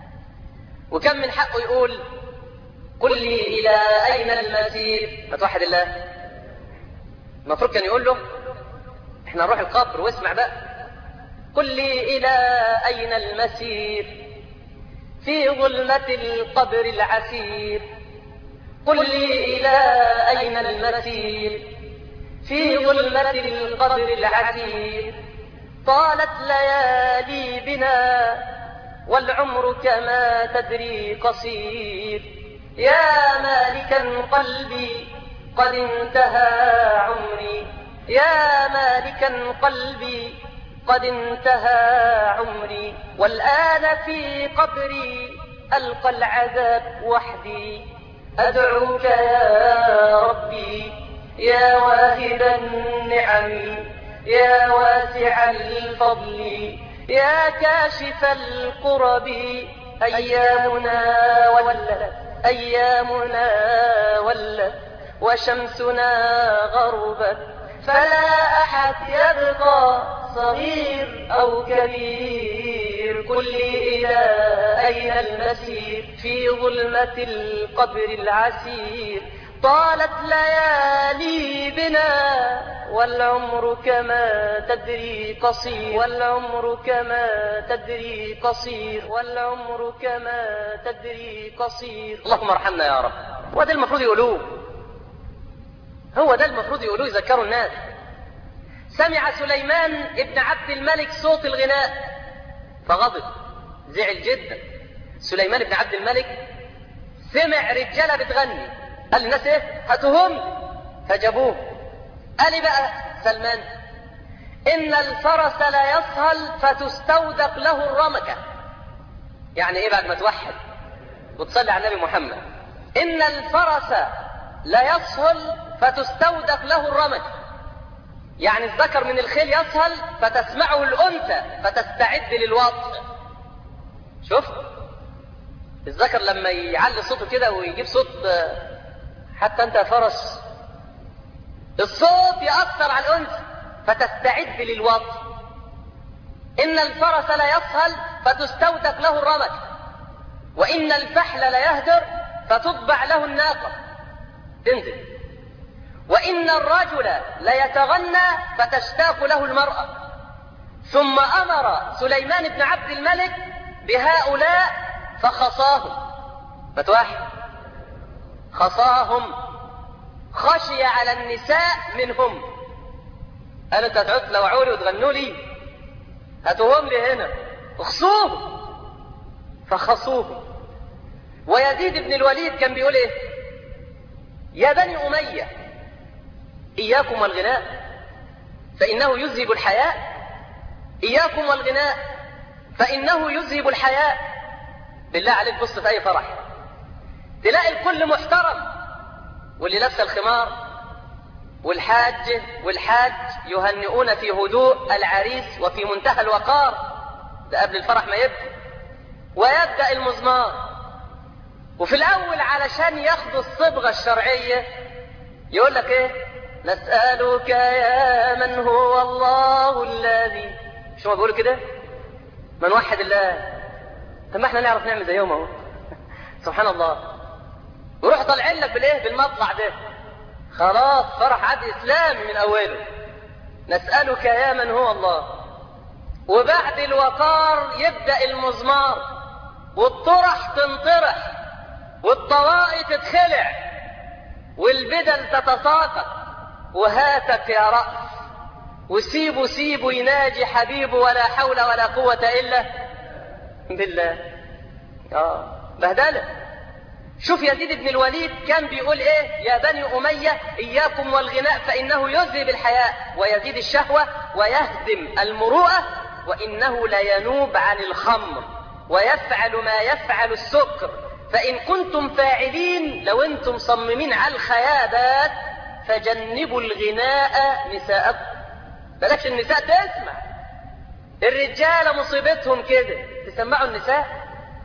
وكم من حقه يقول قل لي إلى أين المسير؟ ما توحد الله. المفروض كان يقول له احنا نروح القبر واسمع بقى. قل لي إلى أين المسير في ظلمة القبر العسير. قل لي إلى أين المسير في ظلمة القبر العسير. طالت ليالي بنا والعمر كما تدري قصير. يا مالكا قلبي قد انتهى عمري. يا مالكا قلبي قد انتهى عمري. والآن في قبري ألقى العذاب وحدي. أدعوك يا ربي يا واهب النعم يا واسع الفضل يا كاشف الكرب. أيامنا ولت أيامنا ولت وشمسنا غربت فلا أحد يبقى صغير أو كبير، كل إلى أين المسير في ظلمة القبر العسير. طالت ليالي بنا والعمر كما تدري قصير، والعمر كما تدري قصير، والعمر كما تدري قصير. اللهم ارحمنا يا رب. هو ده المفروض يقولوه، هو ده المفروض يقولوه يذكروا الناس. سمع سليمان ابن عبد الملك صوت الغناء فغضب، زعل جدا. سليمان ابن عبد الملك سمع رجالة بتغني، قال للناس ايه؟ هاتوهم. فجابوه. قال لي بقى سلمان إن الفرس لا يصهل فتستودق له الرمكة. يعني ايه بعد ما توحد وتصلي على النبي محمد؟ إن الفرس لا يصهل فتستودق له الرمكة، يعني الذكر من الخيل يصهل فتسمعه الأنثى فتستعد للوطء. شوف الذكر لما يعلي صوته كده ويجيب صوت، حتى انت فرس الصوت يأثر على الأنثى فتستعد للوطء. إن الفرس لا يصهل فتستودق له الرمكة، وإن الفحل لا يهدر فتطبع له الناقة تنزل، وإن الرجل ليتغنى فتشتاق له المرأة. ثم أمر سليمان بن عبد الملك بهؤلاء فخصاهم. فتواحد خصاهم، خشي على النساء منهم. قال انت هتقعدوا تلوعوا لي وتغنوا لي؟ هاتوهم لي هنا، اخصوهم. فخصوهم. ويزيد بن الوليد كان بيقول ايه؟ يا بني أمية إياكم والغناء فإنه يذهب الحياء، إياكم والغناء فإنه يذهب الحياء. بالله عليك بص في أي فرح تلاقي الكل محترم، واللي لابس الخمار والحاج والحاج يهنئون في هدوء العريس وفي منتهى الوقار، ده قبل الفرح ما يبدأ. ويبدأ المزمار، وفي الأول علشان ياخدوا الصبغة الشرعية يقول لك إيه؟ نسألك يا من هو الله الذي، شو ما بيقولوا كده؟ من وحد الله. طب ما احنا نعرف نعمل زيهم اهو. سبحان الله. ويروح طالعين لك بالايه؟ بالمطلع ده. خلاص فرح عاد اسلامي من اوله. نسألك يا من هو الله. وبعد الوقار يبدأ المزمار، والطرح تنطرح، والطوائي تتخلع، والبدل تتساقط، وهاتك يا رأس، وسيبوا سيبوا يناجي حبيبه ولا حول ولا قوة إلا بالله. بهدلة. شوف يزيد بن الوليد كان بيقول ايه؟ يا بني أمية إياكم والغناء فإنه يذهب الحياء ويزيد الشهوة ويهدم المروءة، وإنه لينوب عن الخمر ويفعل ما يفعل السكر. فإن كنتم فاعلين، لو انتم صممين على الخيابات، فجنبوا الغناء نساءكم. بلاش النساء تسمع. الرجال مصيبتهم كده تسمعوا النساء.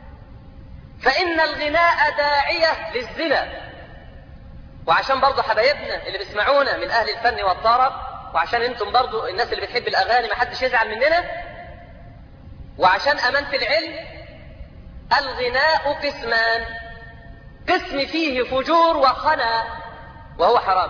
فإن الغناء داعية للزنا. وعشان برضو حبايبنا اللي بيسمعونا من أهل الفن والطرب، وعشان انتم برضو الناس اللي بتحب الأغاني ما حدش يزعل مننا، وعشان أمانة العلم، الغناء قسمان: قسم فيه فجور وخنا وهو حرام،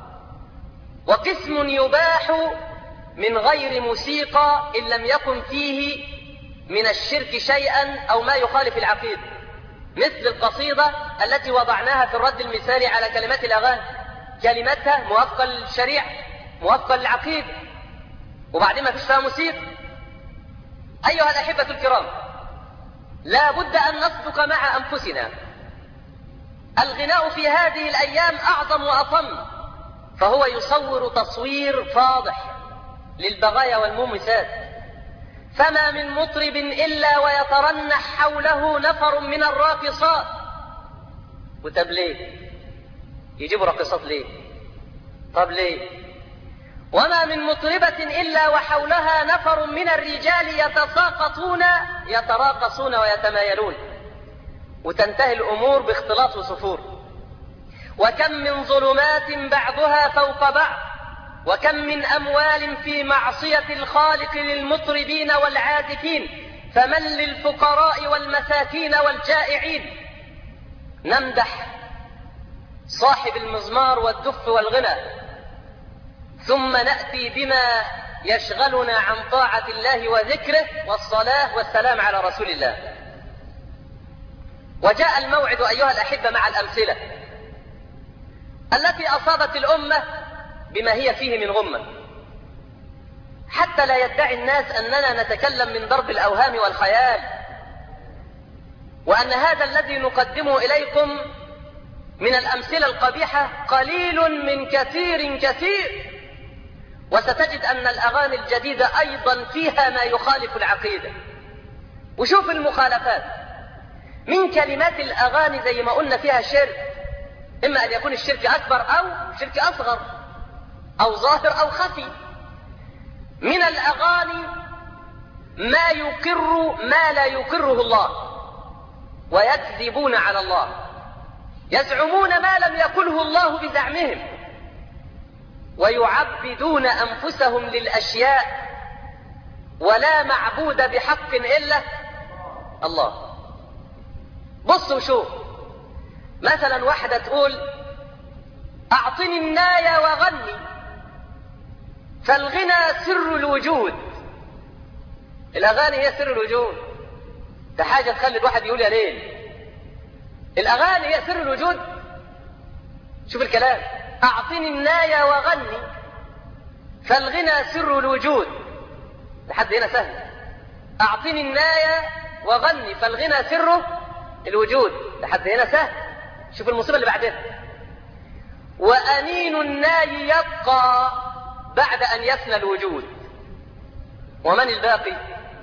وقسم يباح من غير موسيقى إن لم يكن فيه من الشرك شيئا أو ما يخالف العقيدة، مثل القصيدة التي وضعناها في الرد المثالي على كلمات الأغاني، كلماتها موافقة للشريعة موافقة للعقيدة، وبعدين ما فيش فيها موسيقى. أيها الأحبة الكرام، لا بد أن نصدق مع أنفسنا. الغناء في هذه الأيام أعظم وأطم، فهو يصور تصوير فاضح للبغايا والمومسات. فما من مطرب إلا ويترنح حوله نفر من الراقصات. وطب ليه؟ يجيبوا راقصات ليه؟ طب ليه؟ وما من مطربة إلا وحولها نفر من الرجال يتساقطون يتراقصون ويتمايلون، وتنتهي الأمور باختلاط وصفور. وكم من ظلمات بعضها فوق بعض وكم من أموال في معصية الخالق للمطربين والعازفين، فمن للفقراء والمساكين والجائعين. نمدح صاحب المزمار والدف والغنى، ثم نأتي بما يشغلنا عن طاعة الله وذكره والصلاة والسلام على رسول الله. وجاء الموعد أيها الأحبة مع الأمثلة التي أصابت الأمة بما هي فيه من غمة، حتى لا يدعي الناس أننا نتكلم من ضرب الأوهام والخيال، وأن هذا الذي نقدمه إليكم من الأمثلة القبيحة قليل من كثير كثير. وستجد أن الأغاني الجديدة أيضا فيها ما يخالف العقيدة. وشوف المخالفات من كلمات الأغاني، زي ما قلنا فيها شرك، إما أن يكون الشرك أكبر أو شرك أصغر، أو ظاهر أو خفي. من الأغاني ما يقر ما لا يقره الله، ويكذبون على الله، يزعمون ما لم يقله الله بزعمهم، ويعبدون أنفسهم للأشياء، ولا معبود بحق إلا الله. بص وشوف، مثلا واحدة تقول أعطني الناي وغني فالغنى سر الوجود. الأغاني هي سر الوجود، ده حاجة تخلي الواحد يقول يا ليل. الأغاني هي سر الوجود. شوف الكلام، أعطني الناي وغني فالغنى سر الوجود. لحد هنا سهل. أعطني الناي وغني فالغنى سر الوجود، لحد هنا سهل. شوف المصيبة اللي بعدها، وأنين الناي يبقى بعد أن يفنى الوجود. ومن الباقي؟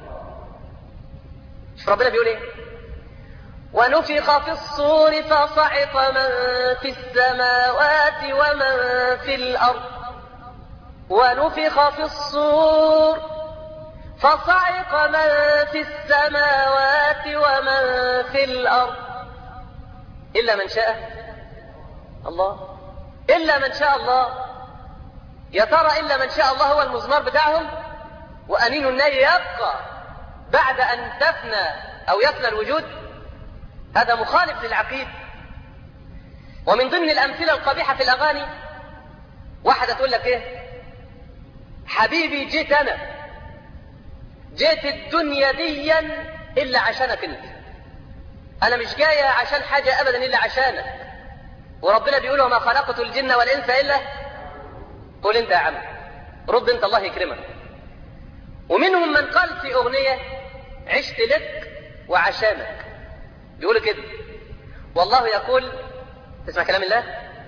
شوف ربنا بيقول ايه، ونفخ في الصور فصعق من في السماوات ومن في الأرض. ونفخ في الصور فصعق من في السماوات ومن في الأرض إلا من شاء الله. إلا من شاء الله. يا ترى إلا من شاء الله هو المزمار بتاعهم؟ وأنين الناي يبقى بعد أن تفنى أو يفنى الوجود. هذا مخالف للعقيدة. ومن ضمن الأمثلة القبيحة في الأغاني، واحدة تقول لك إيه، حبيبي جيت أنا، جيت الدنيا ديا إلا عشانك أنت. أنا مش جاية عشان حاجة أبدا إلا عشانك. وربنا بيقول وما خلقت الجن والإنس إلا. قول أنت يا عم، رد أنت الله يكرمك. ومنهم من قال في أغنية عشت لك وعشانك، بيقولوا كده. والله يقول، تسمع كلام الله،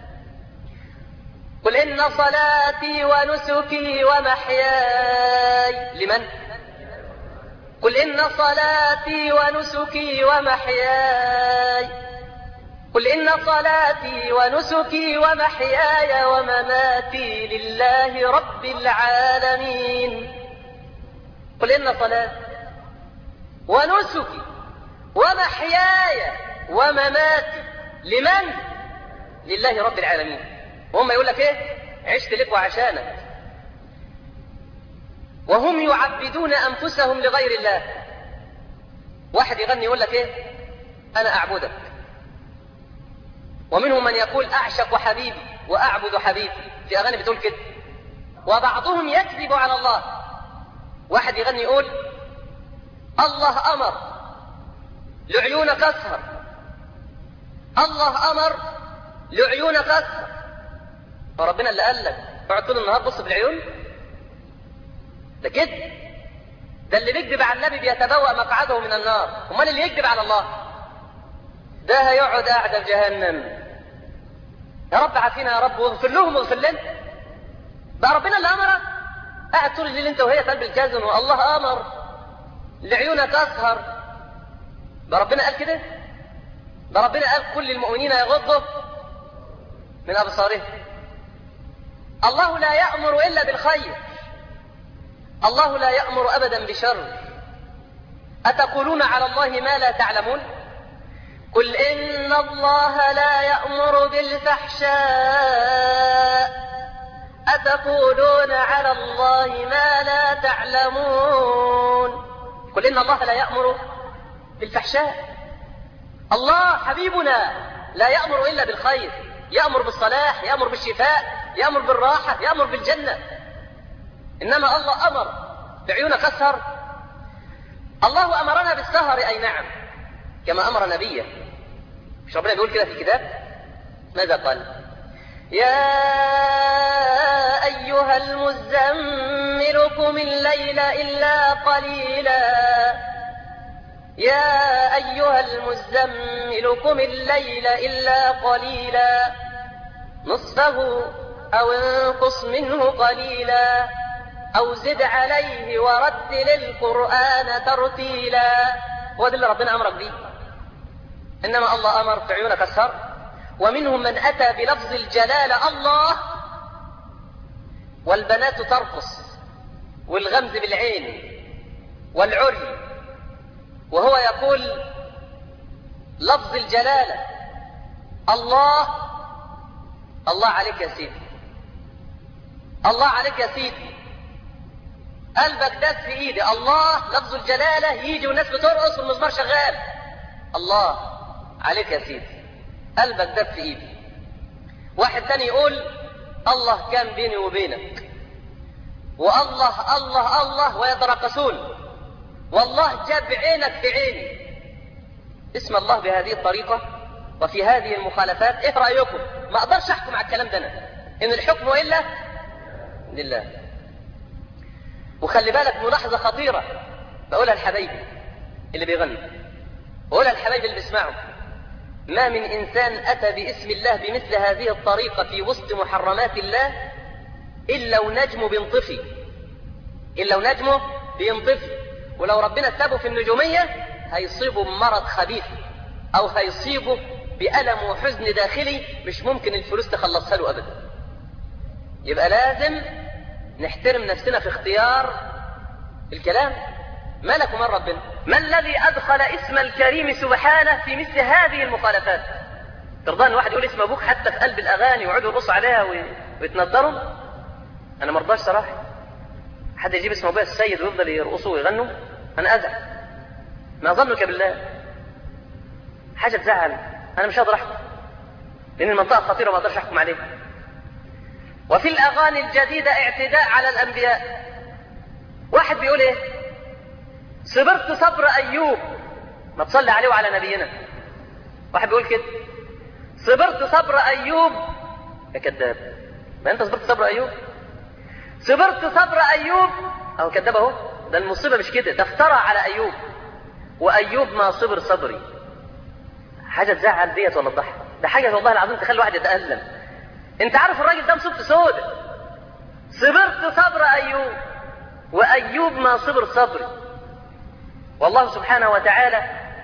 قل إن صلاتي ونسكي ومحياي لمن؟ قل إن صلاتي ونسكي ومحياي، قل إن صلاتي ونسكي ومحياي ومماتي لله رب العالمين. قل إن صلاتي ونسكي ومحياي ومماتي لمن؟ لله رب العالمين. وهم يقول لك ايه، عشت لك وعشانك. وهم يعبدون أنفسهم لغير الله. واحد يغني يقول لك ايه، أنا أعبدك. ومنهم من يقول أعشق حبيبي وأعبد حبيبي، في أغاني بتقول كده. وبعضهم يكذب على الله. واحد يغني يقول الله أمر لعيونك أسهر، الله أمر لعيونك أسهر. فربنا اللي قال لك اقعد طول النهار بص بالعيون؟ ده كده، ده اللي بيكذب على النبي بيتبوأ مقعده من النار. امال اللي يكذب على الله ده هيقعد قاعده في جهنم. يا رب عافينا يا رب، واغفر لهم واغفر لنا. بقى ربنا اللي امرك قاعد طول الليل انت وهي في قلب الكازن، والله امر لعيونك اسهر. ده ربنا قال كده؟ ده ربنا قال كل المؤمنين يغضوا من ابصارهم. الله لا يأمر الا بالخير، الله لا يأمر ابدا بشر. اتقولون على الله ما لا تعلمون؟ قل إن الله لا يأمر بالفحشاء أتقولون على الله ما لا تعلمون. قل إن الله لا يأمر بالفحشاء. الله حبيبنا لا يأمر إلا بالخير، يأمر بالصلاح، يأمر بالشفاء، يأمر بالراحة، يأمر بالجنة. إنما الله أمر بعيونك أسهر. الله أمرنا بالسهر، أي نعم، كما أمر نبيه. مش ربنا بيقول كده في الكتاب؟ ماذا قال؟ يا أيها المزمل قم الليل إلا قليلا. يا أيها المزمل قم الليل إلا قليلا نصفه أو انقص منه قليلا أو زد عليه ورتل القرآن ترتيلا. هو ده اللي ربنا أمرك به. إنما الله أمر في عيونك السر. ومنهم من أتى بلفظ الجلالة الله والبنات ترقص والغمز بالعين والعري، وهو يقول لفظ الجلالة الله. الله عليك يا سيدي، الله عليك يا سيدي، قلبك داس في ايدي. الله لفظ الجلالة يجي والناس بترقص والمزمار شغال. الله عليك يا سيدي، قلبك داس في ايدي. واحد تاني يقول الله كان بيني وبينك، والله الله الله ويترقصون، والله جاب عينك في عيني. اسم الله بهذه الطريقة وفي هذه المخالفات. ايه رأيكم؟ ما اقدرش احكم على الكلام ده انا، ان الحكم الا لله. وخلي بالك ملاحظة خطيرة بقولها لحبايبي اللي بيغنوا، بقولها لحبايبي اللي بيسمعوا. ما من انسان اتى باسم الله بمثل هذه الطريقة في وسط محرمات الله الا ونجمه بينطفي، الا ونجمه بينطفي. ولو ربنا سابه في النجومية هيصيبه بمرض خبيث، او هيصيبه بألم وحزن داخلي مش ممكن الفلوس تخلصها له ابدا. يبقى لازم نحترم نفسنا في اختيار الكلام. مالك ومن ربنا؟ ما الذي ادخل اسم الكريم سبحانه في مثل هذه المخالفات؟ ترضى ان واحد يقول اسم ابوك حتى في قلب الاغاني ويقعدوا يرقصوا عليها ويتنضروا؟ انا ما ارضاش صراحه. حد يجيب اسم ابويا السيد ويفضل يرقصوا ويغنوا؟ انا ازعل. ما ظنك بالله؟ حاجه تزعل. انا مش هقدر احكم لان المنطقه خطيره ما اقدرش احكم عليها. وفي الاغاني الجديده اعتداء على الانبياء. واحد بيقول ايه؟ صبرت صبر ايوب. ما تصلي عليه وعلى نبينا. واحد بيقول كده صبرت صبر ايوب. يا كذاب، ما انت صبرت صبر ايوب؟ صبرت صبر ايوب اهو كذاب اهو. ده المصيبه مش كده، ده افترى على ايوب، وايوب ما صبر صبري. حاجه تزعل ديت ولا تضحك؟ ده حاجه والله العظيم تخلي الواحد يتألم. انت عارف الراجل ده مصيبته سودة. صبرت صبر ايوب وايوب ما صبر صبري. والله سبحانه وتعالى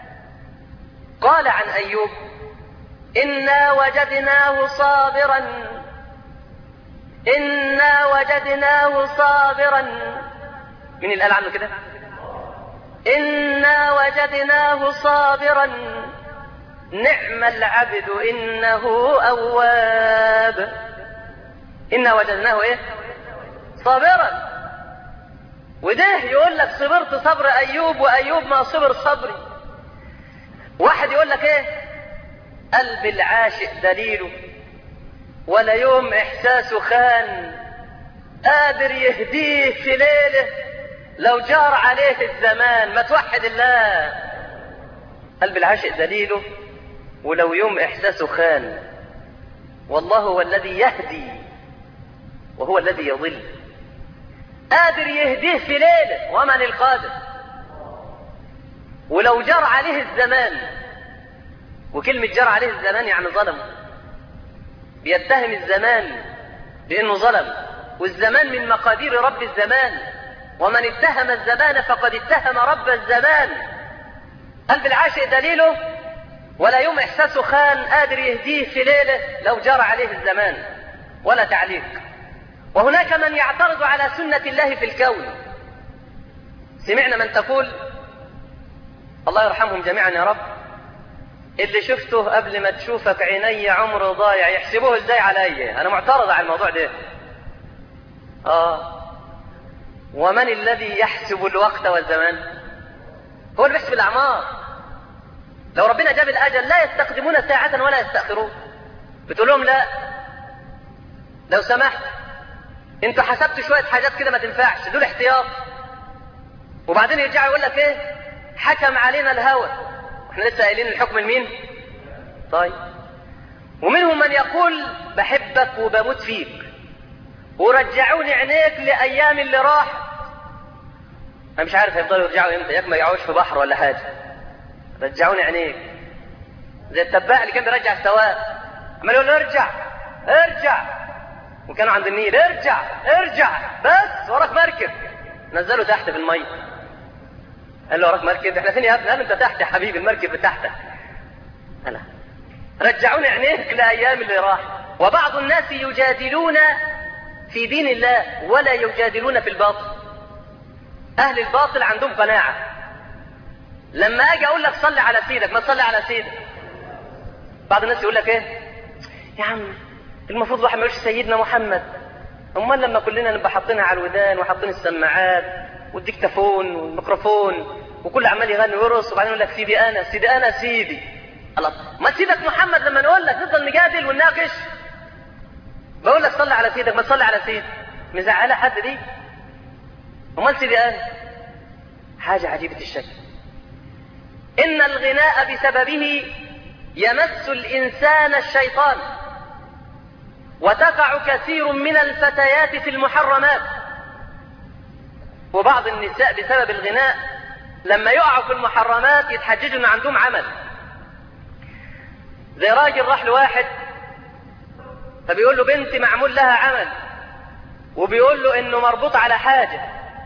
قال عن ايوب انا وجدناه صابرا، انا وجدناه صابرا. مين اللي قال عنه كده؟ انا وجدناه صابرا نعم العبد انه اواب. انا وجدناه ايه؟ صابرا. وده يقول لك صبرت صبر ايوب وايوب ما صبر صبري. واحد يقول لك ايه؟ قلب العاشق دليله ولا يوم احساسه خان، قادر يهديه في ليله لو جار عليه الزمان. ما توحد الله. قلب العاشق دليله ولو يوم احساسه خان، والله هو الذي يهدي وهو الذي يضل. قادر يهديه في ليله، ومن القادر؟ ولو جار عليه الزمان. وكلمة جار عليه الزمان يعني ظلم، بيتهم الزمان بأنه ظلم، والزمان من مقادير رب الزمان، ومن اتهم الزمان فقد اتهم رب الزمان. قلب العاشق دليله ولا يوم احساسه خان، قادر يهديه في ليله لو جار عليه الزمان. ولا تعليق. وهناك من يعترض على سنة الله في الكون. سمعنا من تقول الله يرحمهم جميعا يا رب، اللي شفته قبل ما تشوفك عيني عمره ضايع، يحسبوه ازاي عليا؟ انا معترض على الموضوع ده. ومن الذي يحسب الوقت والزمان؟ هو اللي بيحسب الأعمار. لو ربنا جاب الأجل لا يستقدمون ساعة ولا يستأخرون. بتقول لهم لا، لو سمحت انتوا حسبتوا شوية حاجات كده ما تنفعش، دول احتياط. وبعدين يرجع يقول لك ايه؟ حكم علينا الهوى. احنا لسه قايلين الحكم لمين؟ طيب. ومنهم من يقول بحبك وبموت فيك ورجعوني عينيك لأيام اللي راحت. انا مش عارف هيفضلوا يرجعوا امتى، ياك ما يقعوش في بحر ولا حاجة. رجعوني عينيك زي التباع اللي كان بيرجع السواق، عمال يقول له ارجع ارجع، وكانوا عند النيل ارجع ارجع بس وراك مركب. نزلوا تحت في المية، قال له وراك مركب؟ احنا فين يا ابني؟ قال له انت تحت يا حبيبي، المركب بتاعتك. انا رجعوني عينيك لايام اللي راح. وبعض الناس يجادلون في دين الله ولا يجادلون في الباطل. اهل الباطل عندهم قناعة، لما اجي اقول لك صلي على سيدك ما تصلي على سيدك. بعض الناس يقول لك ايه يا عم المفروض واحد ما يقولش سيدنا محمد، امال لما كلنا نبقى حاطينها على الودان وحاطين السماعات والديكتافون والميكروفون وكل عمال يغني ويرقص وبعدين يقول لك سيدي انا سيدي انا سيدي. الله، ما سيدك محمد لما نقول لك نفضل نجادل ونناقش. بقول لك صلي على سيدك ما تصلي على سيدك، مزعله حد دي؟ امال سيدي انا حاجه عجيبه الشكل. ان الغناء بسببه يمس الانسان الشيطان، وتقع كثير من الفتيات في المحرمات. وبعض النساء بسبب الغناء لما يقعوا في المحرمات يتحججوا ان عندهم عمل. زي راجل راح لواحد فبيقول له بنتي معمول لها عمل، وبيقول له انه مربوط على حاجة.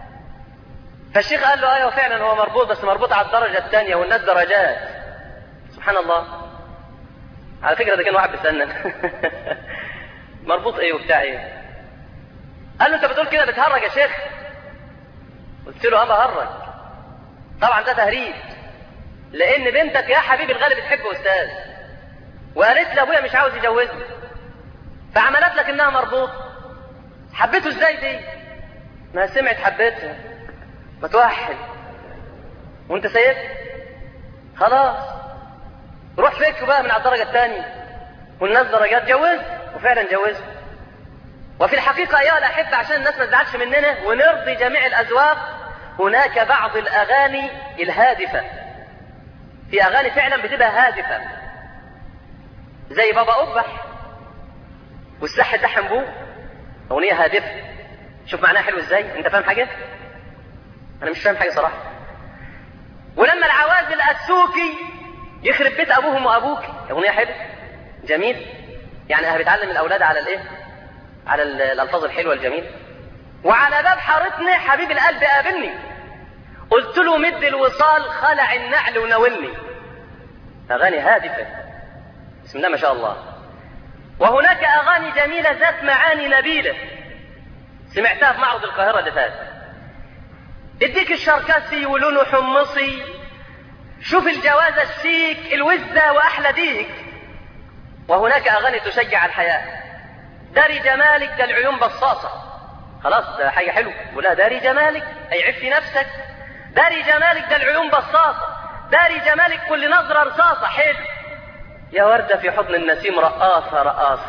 فالشيخ قال له ايوه فعلا هو مربوط، بس مربوط على الدرجة الثانية والناس درجات. سبحان الله. على فكرة ده كان واحد بيسنن مربوط ايه وبتاع ايه؟ قال له انت بتقول كده بتهرج يا شيخ؟ قلت له بهرج. طبعا ده تهريج، لان بنتك يا حبيبي الغالي بتحب استاذ، وقالت لابويا مش عاوز يجوزني، فعملت لك انها مربوط. حبيته ازاي دي؟ ما سمعت حبيتها، ما توحد وانت سيد خلاص روح فيك بقى من على الدرجة الثانية والناس درجات. جوز، وفعلا جوز. وفي الحقيقة ايها الاحبة عشان الناس ما تزعلش مننا ونرضي جميع الاذواق، هناك بعض الاغاني الهادفة، في اغاني فعلا بتبقى هادفة زي بابا قبح والسح ده حنبوه، اغنية هادفة. شوف معناها حلو ازاي. انت فاهم حاجة؟ انا مش فاهم حاجة صراحة. ولما العوازل السوكي يخرب بيت ابوهم وابوك، اغنية حلوة جميل. يعني انا بتعلم الاولاد على الايه؟ على الالفاظ الحلوة الجميلة. وعلى باب حارتنا حبيب القلب قابلني، قلت له مد الوصال خلع النعل وناولني. اغاني هادفة بسم الله ما شاء الله. وهناك اغاني جميلة ذات معاني نبيلة سمعتها في معرض القاهرة اللي فات. اديك الشركسي ولونه حمصي، شوف الجوازة الشيك الوزة واحلى ديك. وهناك اغاني تشجع الحياة، داري جمالك ده العيون بصاصة. خلاص ده حاجة حلوة، ولا داري جمالك اي عف في نفسك. داري جمالك ده العيون بصاصة، داري جمالك كل نظرة رصاصة. حلو يا وردة في حضن النسيم رقاصة رقاصة.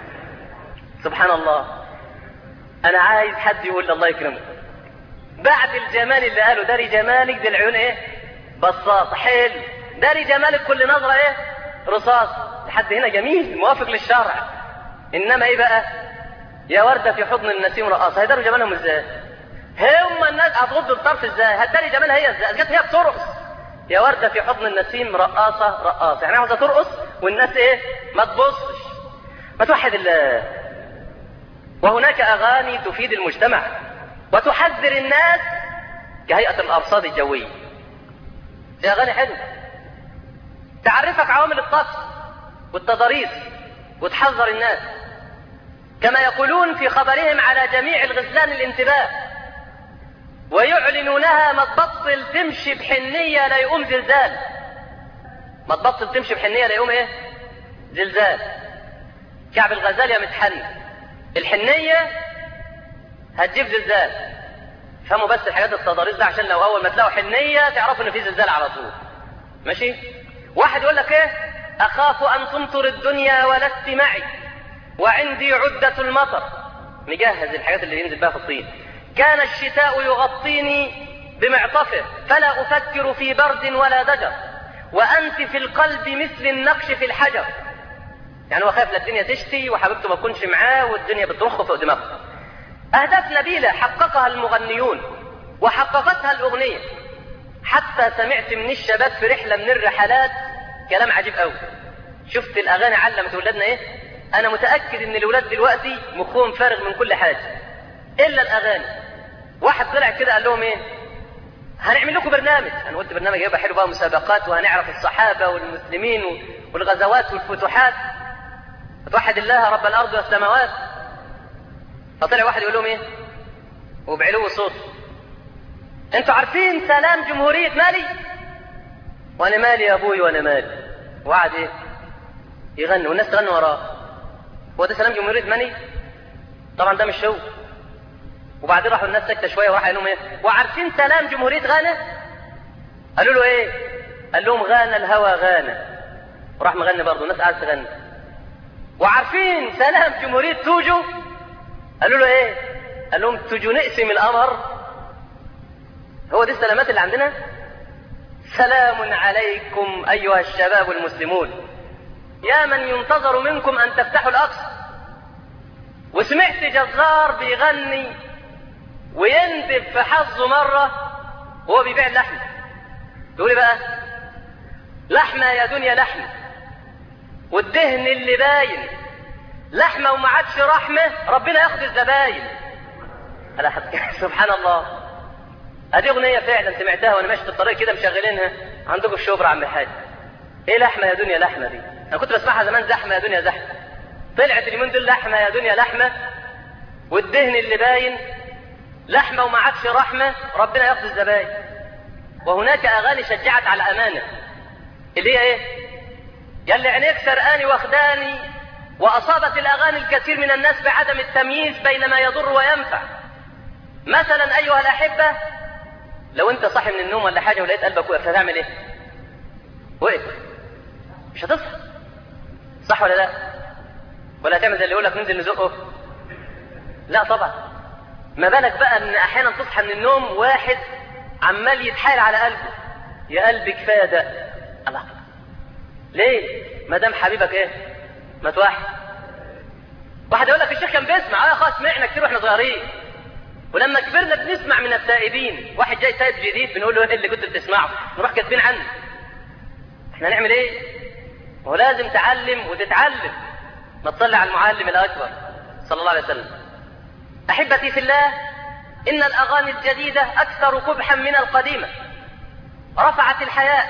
سبحان الله. انا عايز حد يقول الله يكرمه بعد الجمال اللي قاله داري جمالك ده العيون ايه بصاصة. حلو داري جمالك كل نظرة ايه رصاص. لحد هنا جميل موافق للشرع. انما ايه بقى يا وردة في حضن النسيم رقاصة؟ هيداروا جمالهم ازاي؟ هم الناس هتغض الطرف ازاي؟ هتداري جمالها هي ازاي؟ جت هي بترقص. يا وردة في حضن النسيم رقاصة رقاصة، يعني عاوزة ترقص والناس ايه ما تبصش. ما توحد الله. وهناك اغاني تفيد المجتمع وتحذر الناس كهيئة الارصاد الجوية. دي اغاني حلوة تعرفك عوامل الطقس والتضاريس وتحذر الناس. كما يقولون في خبرهم على جميع الغزلان الانتباه، ويعلنونها ما تبطل تمشي بحنية لا يقوم زلزال. ما تبطل تمشي بحنية لا يقوم ايه زلزال. كعب الغزال يا متحني. الحنية هتجيب زلزال. فهموا بس الحاجات التضاريس ده عشان لو اول ما تلاقوا حنيه تعرفوا ان في زلزال على طول. ماشي؟ واحد يقول لك ايه؟ اخاف ان تمطر الدنيا ولست معي وعندي عدة المطر. مجهز الحاجات اللي ينزل بها في الطين. كان الشتاء يغطيني بمعطفه فلا افكر في برد ولا ضجر وانت في القلب مثل النقش في الحجر. يعني هو خايف لا الدنيا تشتي وحبيبته ما تكونش معاه والدنيا بترخ فوق دماغه. اهداف نبيلة حققها المغنيون وحققتها الاغنية. حتى سمعت من الشباب في رحلة من الرحلات كلام عجيب قوي. شفت الاغاني علمت ولادنا ايه؟ انا متأكد ان الولاد دلوقتي مخهم فارغ من كل حاجة الا الاغاني. واحد طلع كده قال لهم ايه؟ هنعمل لكم برنامج. انا قلت برنامج يبقى حلو بقى، مسابقات وهنعرف الصحابة والمسلمين والغزوات والفتوحات. توحد الله رب الارض والسماوات. فطلع واحد يقول لهم ايه وبعلو صوت: انتوا عارفين سلام جمهورية مالي؟ وانا مالي يا ابوي وانا مالي. وقعد ايه يغني والناس تغني وراه. هو ده سلام جمهورية مالي؟ طبعا ده مش هو. وبعدين راحوا الناس سكتة شوية وراح قال لهم ايه؟ وعارفين سلام جمهورية غانا؟ قالوا له ايه؟ قال لهم غانا الهوى غانا. وراح مغني برضه الناس قاعدة تغني. وعارفين سلام جمهورية توجو؟ قالوا له ايه؟ قال لهم توجو نقسم القمر. هو دي السلامات اللي عندنا؟ سلام عليكم ايها الشباب المسلمون يا من ينتظر منكم ان تفتحوا الاقصى. وسمعت جزار بيغني ويندب في حظه مرة وهو بيبيع اللحم. يقول بقى: لحمة يا دنيا لحمة والدهن اللي باين لحمة وما عادش رحمة ربنا ياخد الزباين. سبحان الله. هذه اغنية فعلا سمعتها وانا ماشي في الطريق كده مشغلينها عندكم في الشبرا عم الحاج. ايه لحمة يا دنيا لحمة دي؟ انا كنت بسمعها زمان زحمة يا دنيا زحمة. طلعت اليومين دول لحمة يا دنيا لحمة والدهن اللي باين لحمة وما عادش رحمة ربنا ياخد الزباين. وهناك اغاني شجعت على الامانة اللي هي ايه؟ يلي عينيك سرقاني واخداني. واصابت الاغاني الكثير من الناس بعدم التمييز بين ما يضر وينفع. مثلا ايها الاحبة لو انت صاحي من النوم ولا حاجة ولقيت قلبك وقف هتعمل ايه؟ وقف. مش هتصحى. صح ولا لا؟ ولا هتعمل زي اللي يقولك ننزل نزقه؟ لا طبعا. ما بالك بقى ان احيانا تصحى من النوم واحد عمال يتحايل على قلبه: يا قلبي كفايه ده. الله. ليه؟ ما دام حبيبك ايه؟ ما توحد. واحد يقول لك الشيخ كان بيسمع. يا اخي سمعنا كتير واحنا صغيرين ولما كبرنا بنسمع من التائبين. واحد جاي تائب جديد بنقول له ايه اللي كنت بتسمعه؟ نروح كاتبين عنه. احنا نعمل ايه؟ هو لازم تعلم وتتعلم. ما تصلي على المعلم الاكبر صلى الله عليه وسلم. احبتي في الله ان الاغاني الجديدة اكثر قبحا من القديمة. رفعت الحياء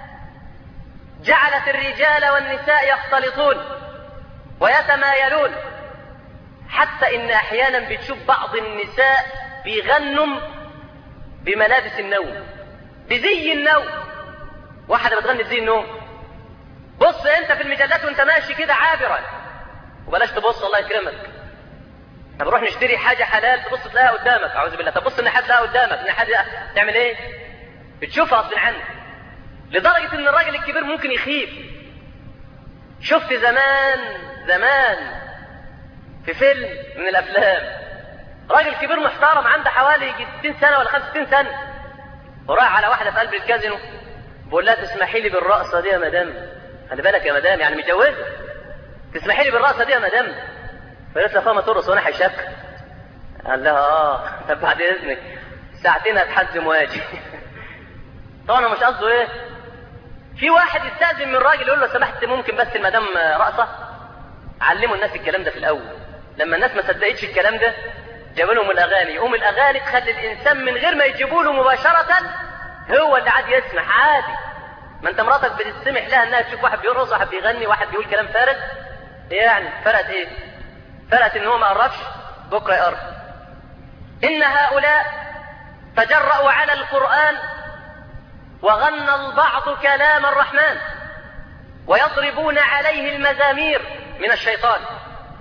جعلت الرجال والنساء يختلطون ويتمايلون. حتى ان احيانا بتشوف بعض النساء بيغنوا بملابس النوم بزي النوم. واحدة بتغني بزي النوم. بص انت في المجلات وانت ماشي كده عابرا وبلاش تبص الله يكرمك. طب نروح نشتري حاجة حلال تبص تلاقيها قدامك اعوذ بالله. طب بص النحات تلاقيها قدامك. النحات تعمل ايه؟ بتشوفها غصب عنك. لدرجة ان الراجل الكبير ممكن يخيف. شفت زمان في فيلم من الافلام راجل كبير محترم عنده حوالي 60 سنة ولا 65 سنة وراح على واحدة في قلب الكازينو بقول لها: تسمحي لي بالرقصة دي يا مدام؟ خلي بالك يا مدام يعني متجوزة. تسمحي لي بالرقصة دي يا مدام؟ فقالت لها: ما ترقص وانا هيشك. قال لها: طب بعد اذنك ساعتين هتحزم واجي. طبعا مش قصده ايه. في واحد يستأذن من الراجل يقول له: سمحت ممكن بس المدام رقصة؟ علموا الناس الكلام ده في الاول. لما الناس ما صدقتش الكلام ده جابوا لهم الاغاني. يقوم الاغاني تخلي الانسان من غير ما يجيبوا له مباشرة هو اللي عاد يسمح عادي. ما انت مراتك بتسمح لها انها تشوف واحد بيرقص واحد بيغني واحد بيقول كلام فارغ. يعني فرقت ايه؟ فرقت ان هو ما قربش بكره يقرب. ان هؤلاء تجرأوا على القرآن وغنى البعض كلام الرحمن ويضربون عليه المزامير من الشيطان.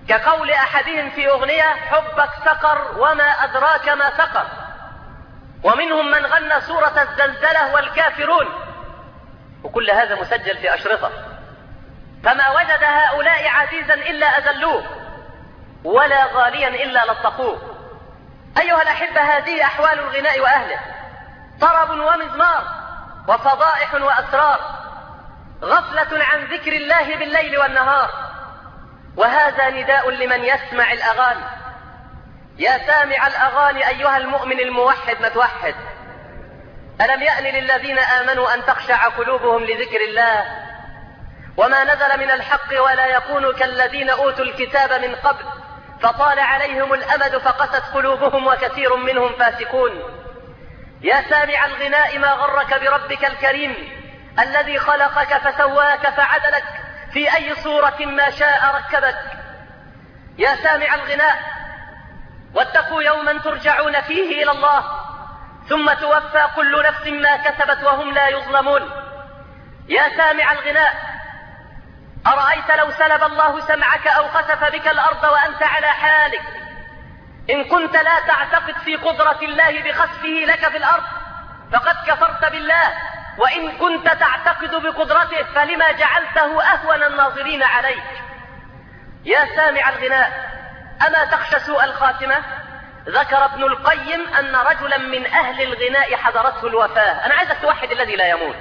كقول أحدهم في أغنية: حبك سقر وما أدراك ما سقر. ومنهم من غنى سورة الزلزلة والكافرون، وكل هذا مسجل في أشرطة. فما وجد هؤلاء عزيزا إلا أذلوه، ولا غاليا إلا لطقوه. أيها الأحبة، هذه أحوال الغناء وأهله: طرب ومزمار وفضائح وأسرار، غفلة عن ذكر الله بالليل والنهار. وهذا نداء لمن يسمع الأغاني: يا سامع الأغاني أيها المؤمن الموحد ما توحد. ألم يأن للذين آمنوا أن تخشع قلوبهم لذكر الله وما نزل من الحق، ولا يكونوا كالذين أوتوا الكتاب من قبل فطال عليهم الأمد فقست قلوبهم وكثير منهم فاسقون. يا سامع الغناء ما غرك بربك الكريم الذي خلقك فسواك فعدلك، في أي صورة ما شاء ركبك. يا سامع الغناء، واتقوا يوما ترجعون فيه إلى الله ثم توفى كل نفس ما كسبت وهم لا يظلمون. يا سامع الغناء، أرأيت لو سلب الله سمعك أو خسف بك الأرض وأنت على حالك، إن كنت لا تعتقد في قدرة الله بخسفه لك في الأرض فقد كفرت بالله، وإن كنت تعتقد بقدرته فلما جعلته أهون الناظرين عليك. يا سامع الغناء، أما تخشى سوء الخاتمة؟ ذكر ابن القيم أن رجلا من أهل الغناء حضرته الوفاة. أنا عايزك توحد الذي لا يموت.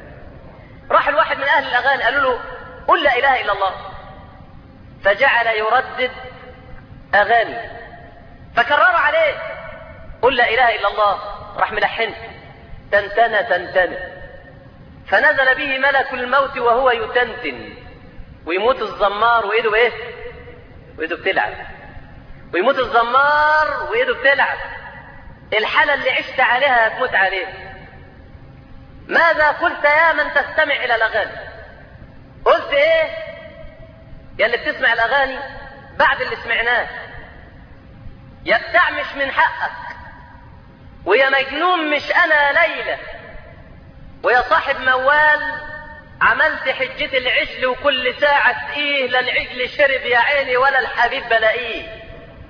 راح الواحد من أهل الأغاني قالوا له: قل لا إله إلا الله، فجعل يردد أغاني، فكرروا عليه: قل لا إله إلا الله، راح ملحن: تنتنى تنتنى. فنزل به ملك الموت وهو يتنتن، ويموت الزمار وإيده إيه؟ وإيده بتلعب. ويموت الزمار وإيده بتلعب. الحالة اللي عشت عليها هتموت عليها. ماذا قلت يا من تستمع إلى الأغاني؟ قلت إيه يا اللي بتسمع الأغاني بعد اللي سمعناه؟ يا بتاع مش من حقك، ويا مجنون مش أنا ليلى، ويا صاحب موال عملت حجة العجل وكل ساعة إيه لا العجل شرب يا عيني ولا الحبيب بلاقيه.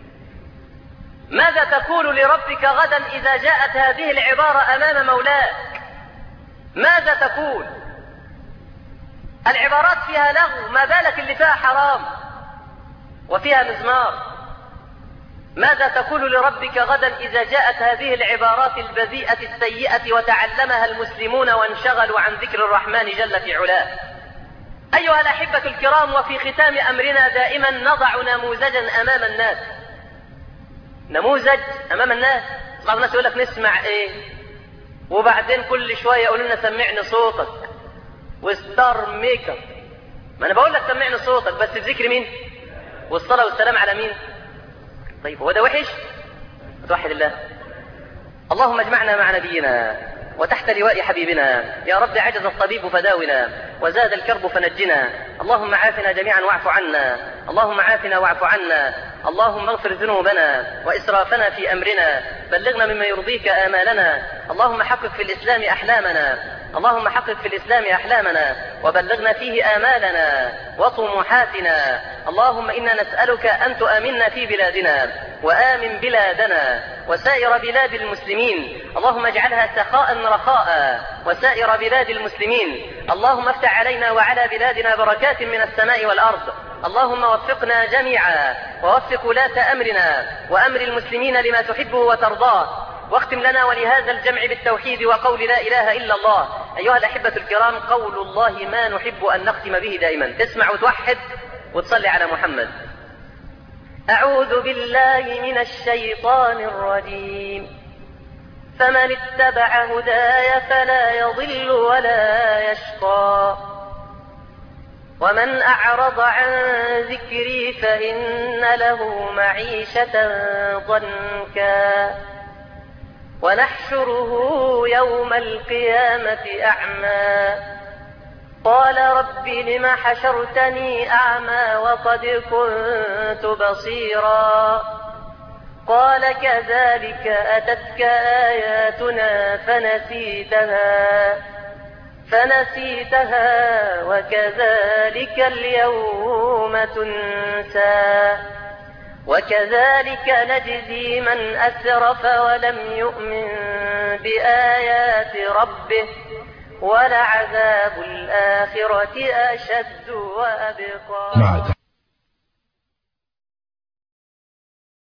ماذا تقول لربك غدا إذا جاءت هذه العبارة أمام مولاك؟ ماذا تقول؟ العبارات فيها لغو، ما بالك اللي فيها حرام وفيها مزمار. ماذا تقول لربك غدا إذا جاءت هذه العبارات البذيئة السيئة وتعلمها المسلمون وانشغلوا عن ذكر الرحمن جل في علاه؟ أيها الأحبة الكرام، وفي ختام أمرنا دائما نضع نموذجا أمام الناس. نموذج أمام الناس. بعض الناس يقول لك نسمع إيه، وبعدين كل شوية يقولوا لنا سمعني صوتك وستار ميك اب. ما أنا بقول لك سمعني صوتك، بس الذكر مين؟ والصلاة والسلام على مين؟ طيب هو ده وحش؟ توحد الله. اللهم اجمعنا مع نبينا وتحت لواء حبيبنا. يا رب عجز الطبيب فداونا وزاد الكرب فنجنا. اللهم عافنا جميعا واعف عنا. اللهم عافنا واعف عنا. اللهم اغفر ذنوبنا وإسرافنا في أمرنا. بلغنا مما يرضيك آمالنا. اللهم حقق في الإسلام أحلامنا. اللهم حقق في الإسلام أحلامنا وبلغنا فيه آمالنا وطموحاتنا. اللهم إنا نسألك أن تؤمننا في بلادنا وآمن بلادنا وسائر بلاد المسلمين. اللهم اجعلها سخاء رخاء وسائر بلاد المسلمين. اللهم افتح علينا وعلى بلادنا بركات من السماء والأرض. اللهم وفقنا جميعا ووفق ولاة أمرنا وأمر المسلمين لما تحبه وترضاه. واختم لنا ولهذا الجمع بالتوحيد وقول لا إله إلا الله. أيها الأحبة الكرام، قول الله ما نحب أن نختم به دائما. تسمع وتوحد وتصلي على محمد. أعوذ بالله من الشيطان الرجيم. فمن اتبع هداي فلا يضل ولا يشقى، ومن أعرض عن ذكري فإن له معيشة ضنكا ونحشره يوم القيامة أعمى. قال رب لم حشرتني أعمى وقد كنت بصيرا. قال كذلك أتتك آياتنا فنسيتها فنسيتها وكذلك اليوم تنسى وكذلك نجزي من أسرف ولم يؤمن بآيات ربه ولعذاب الآخرة أشد وأبقى.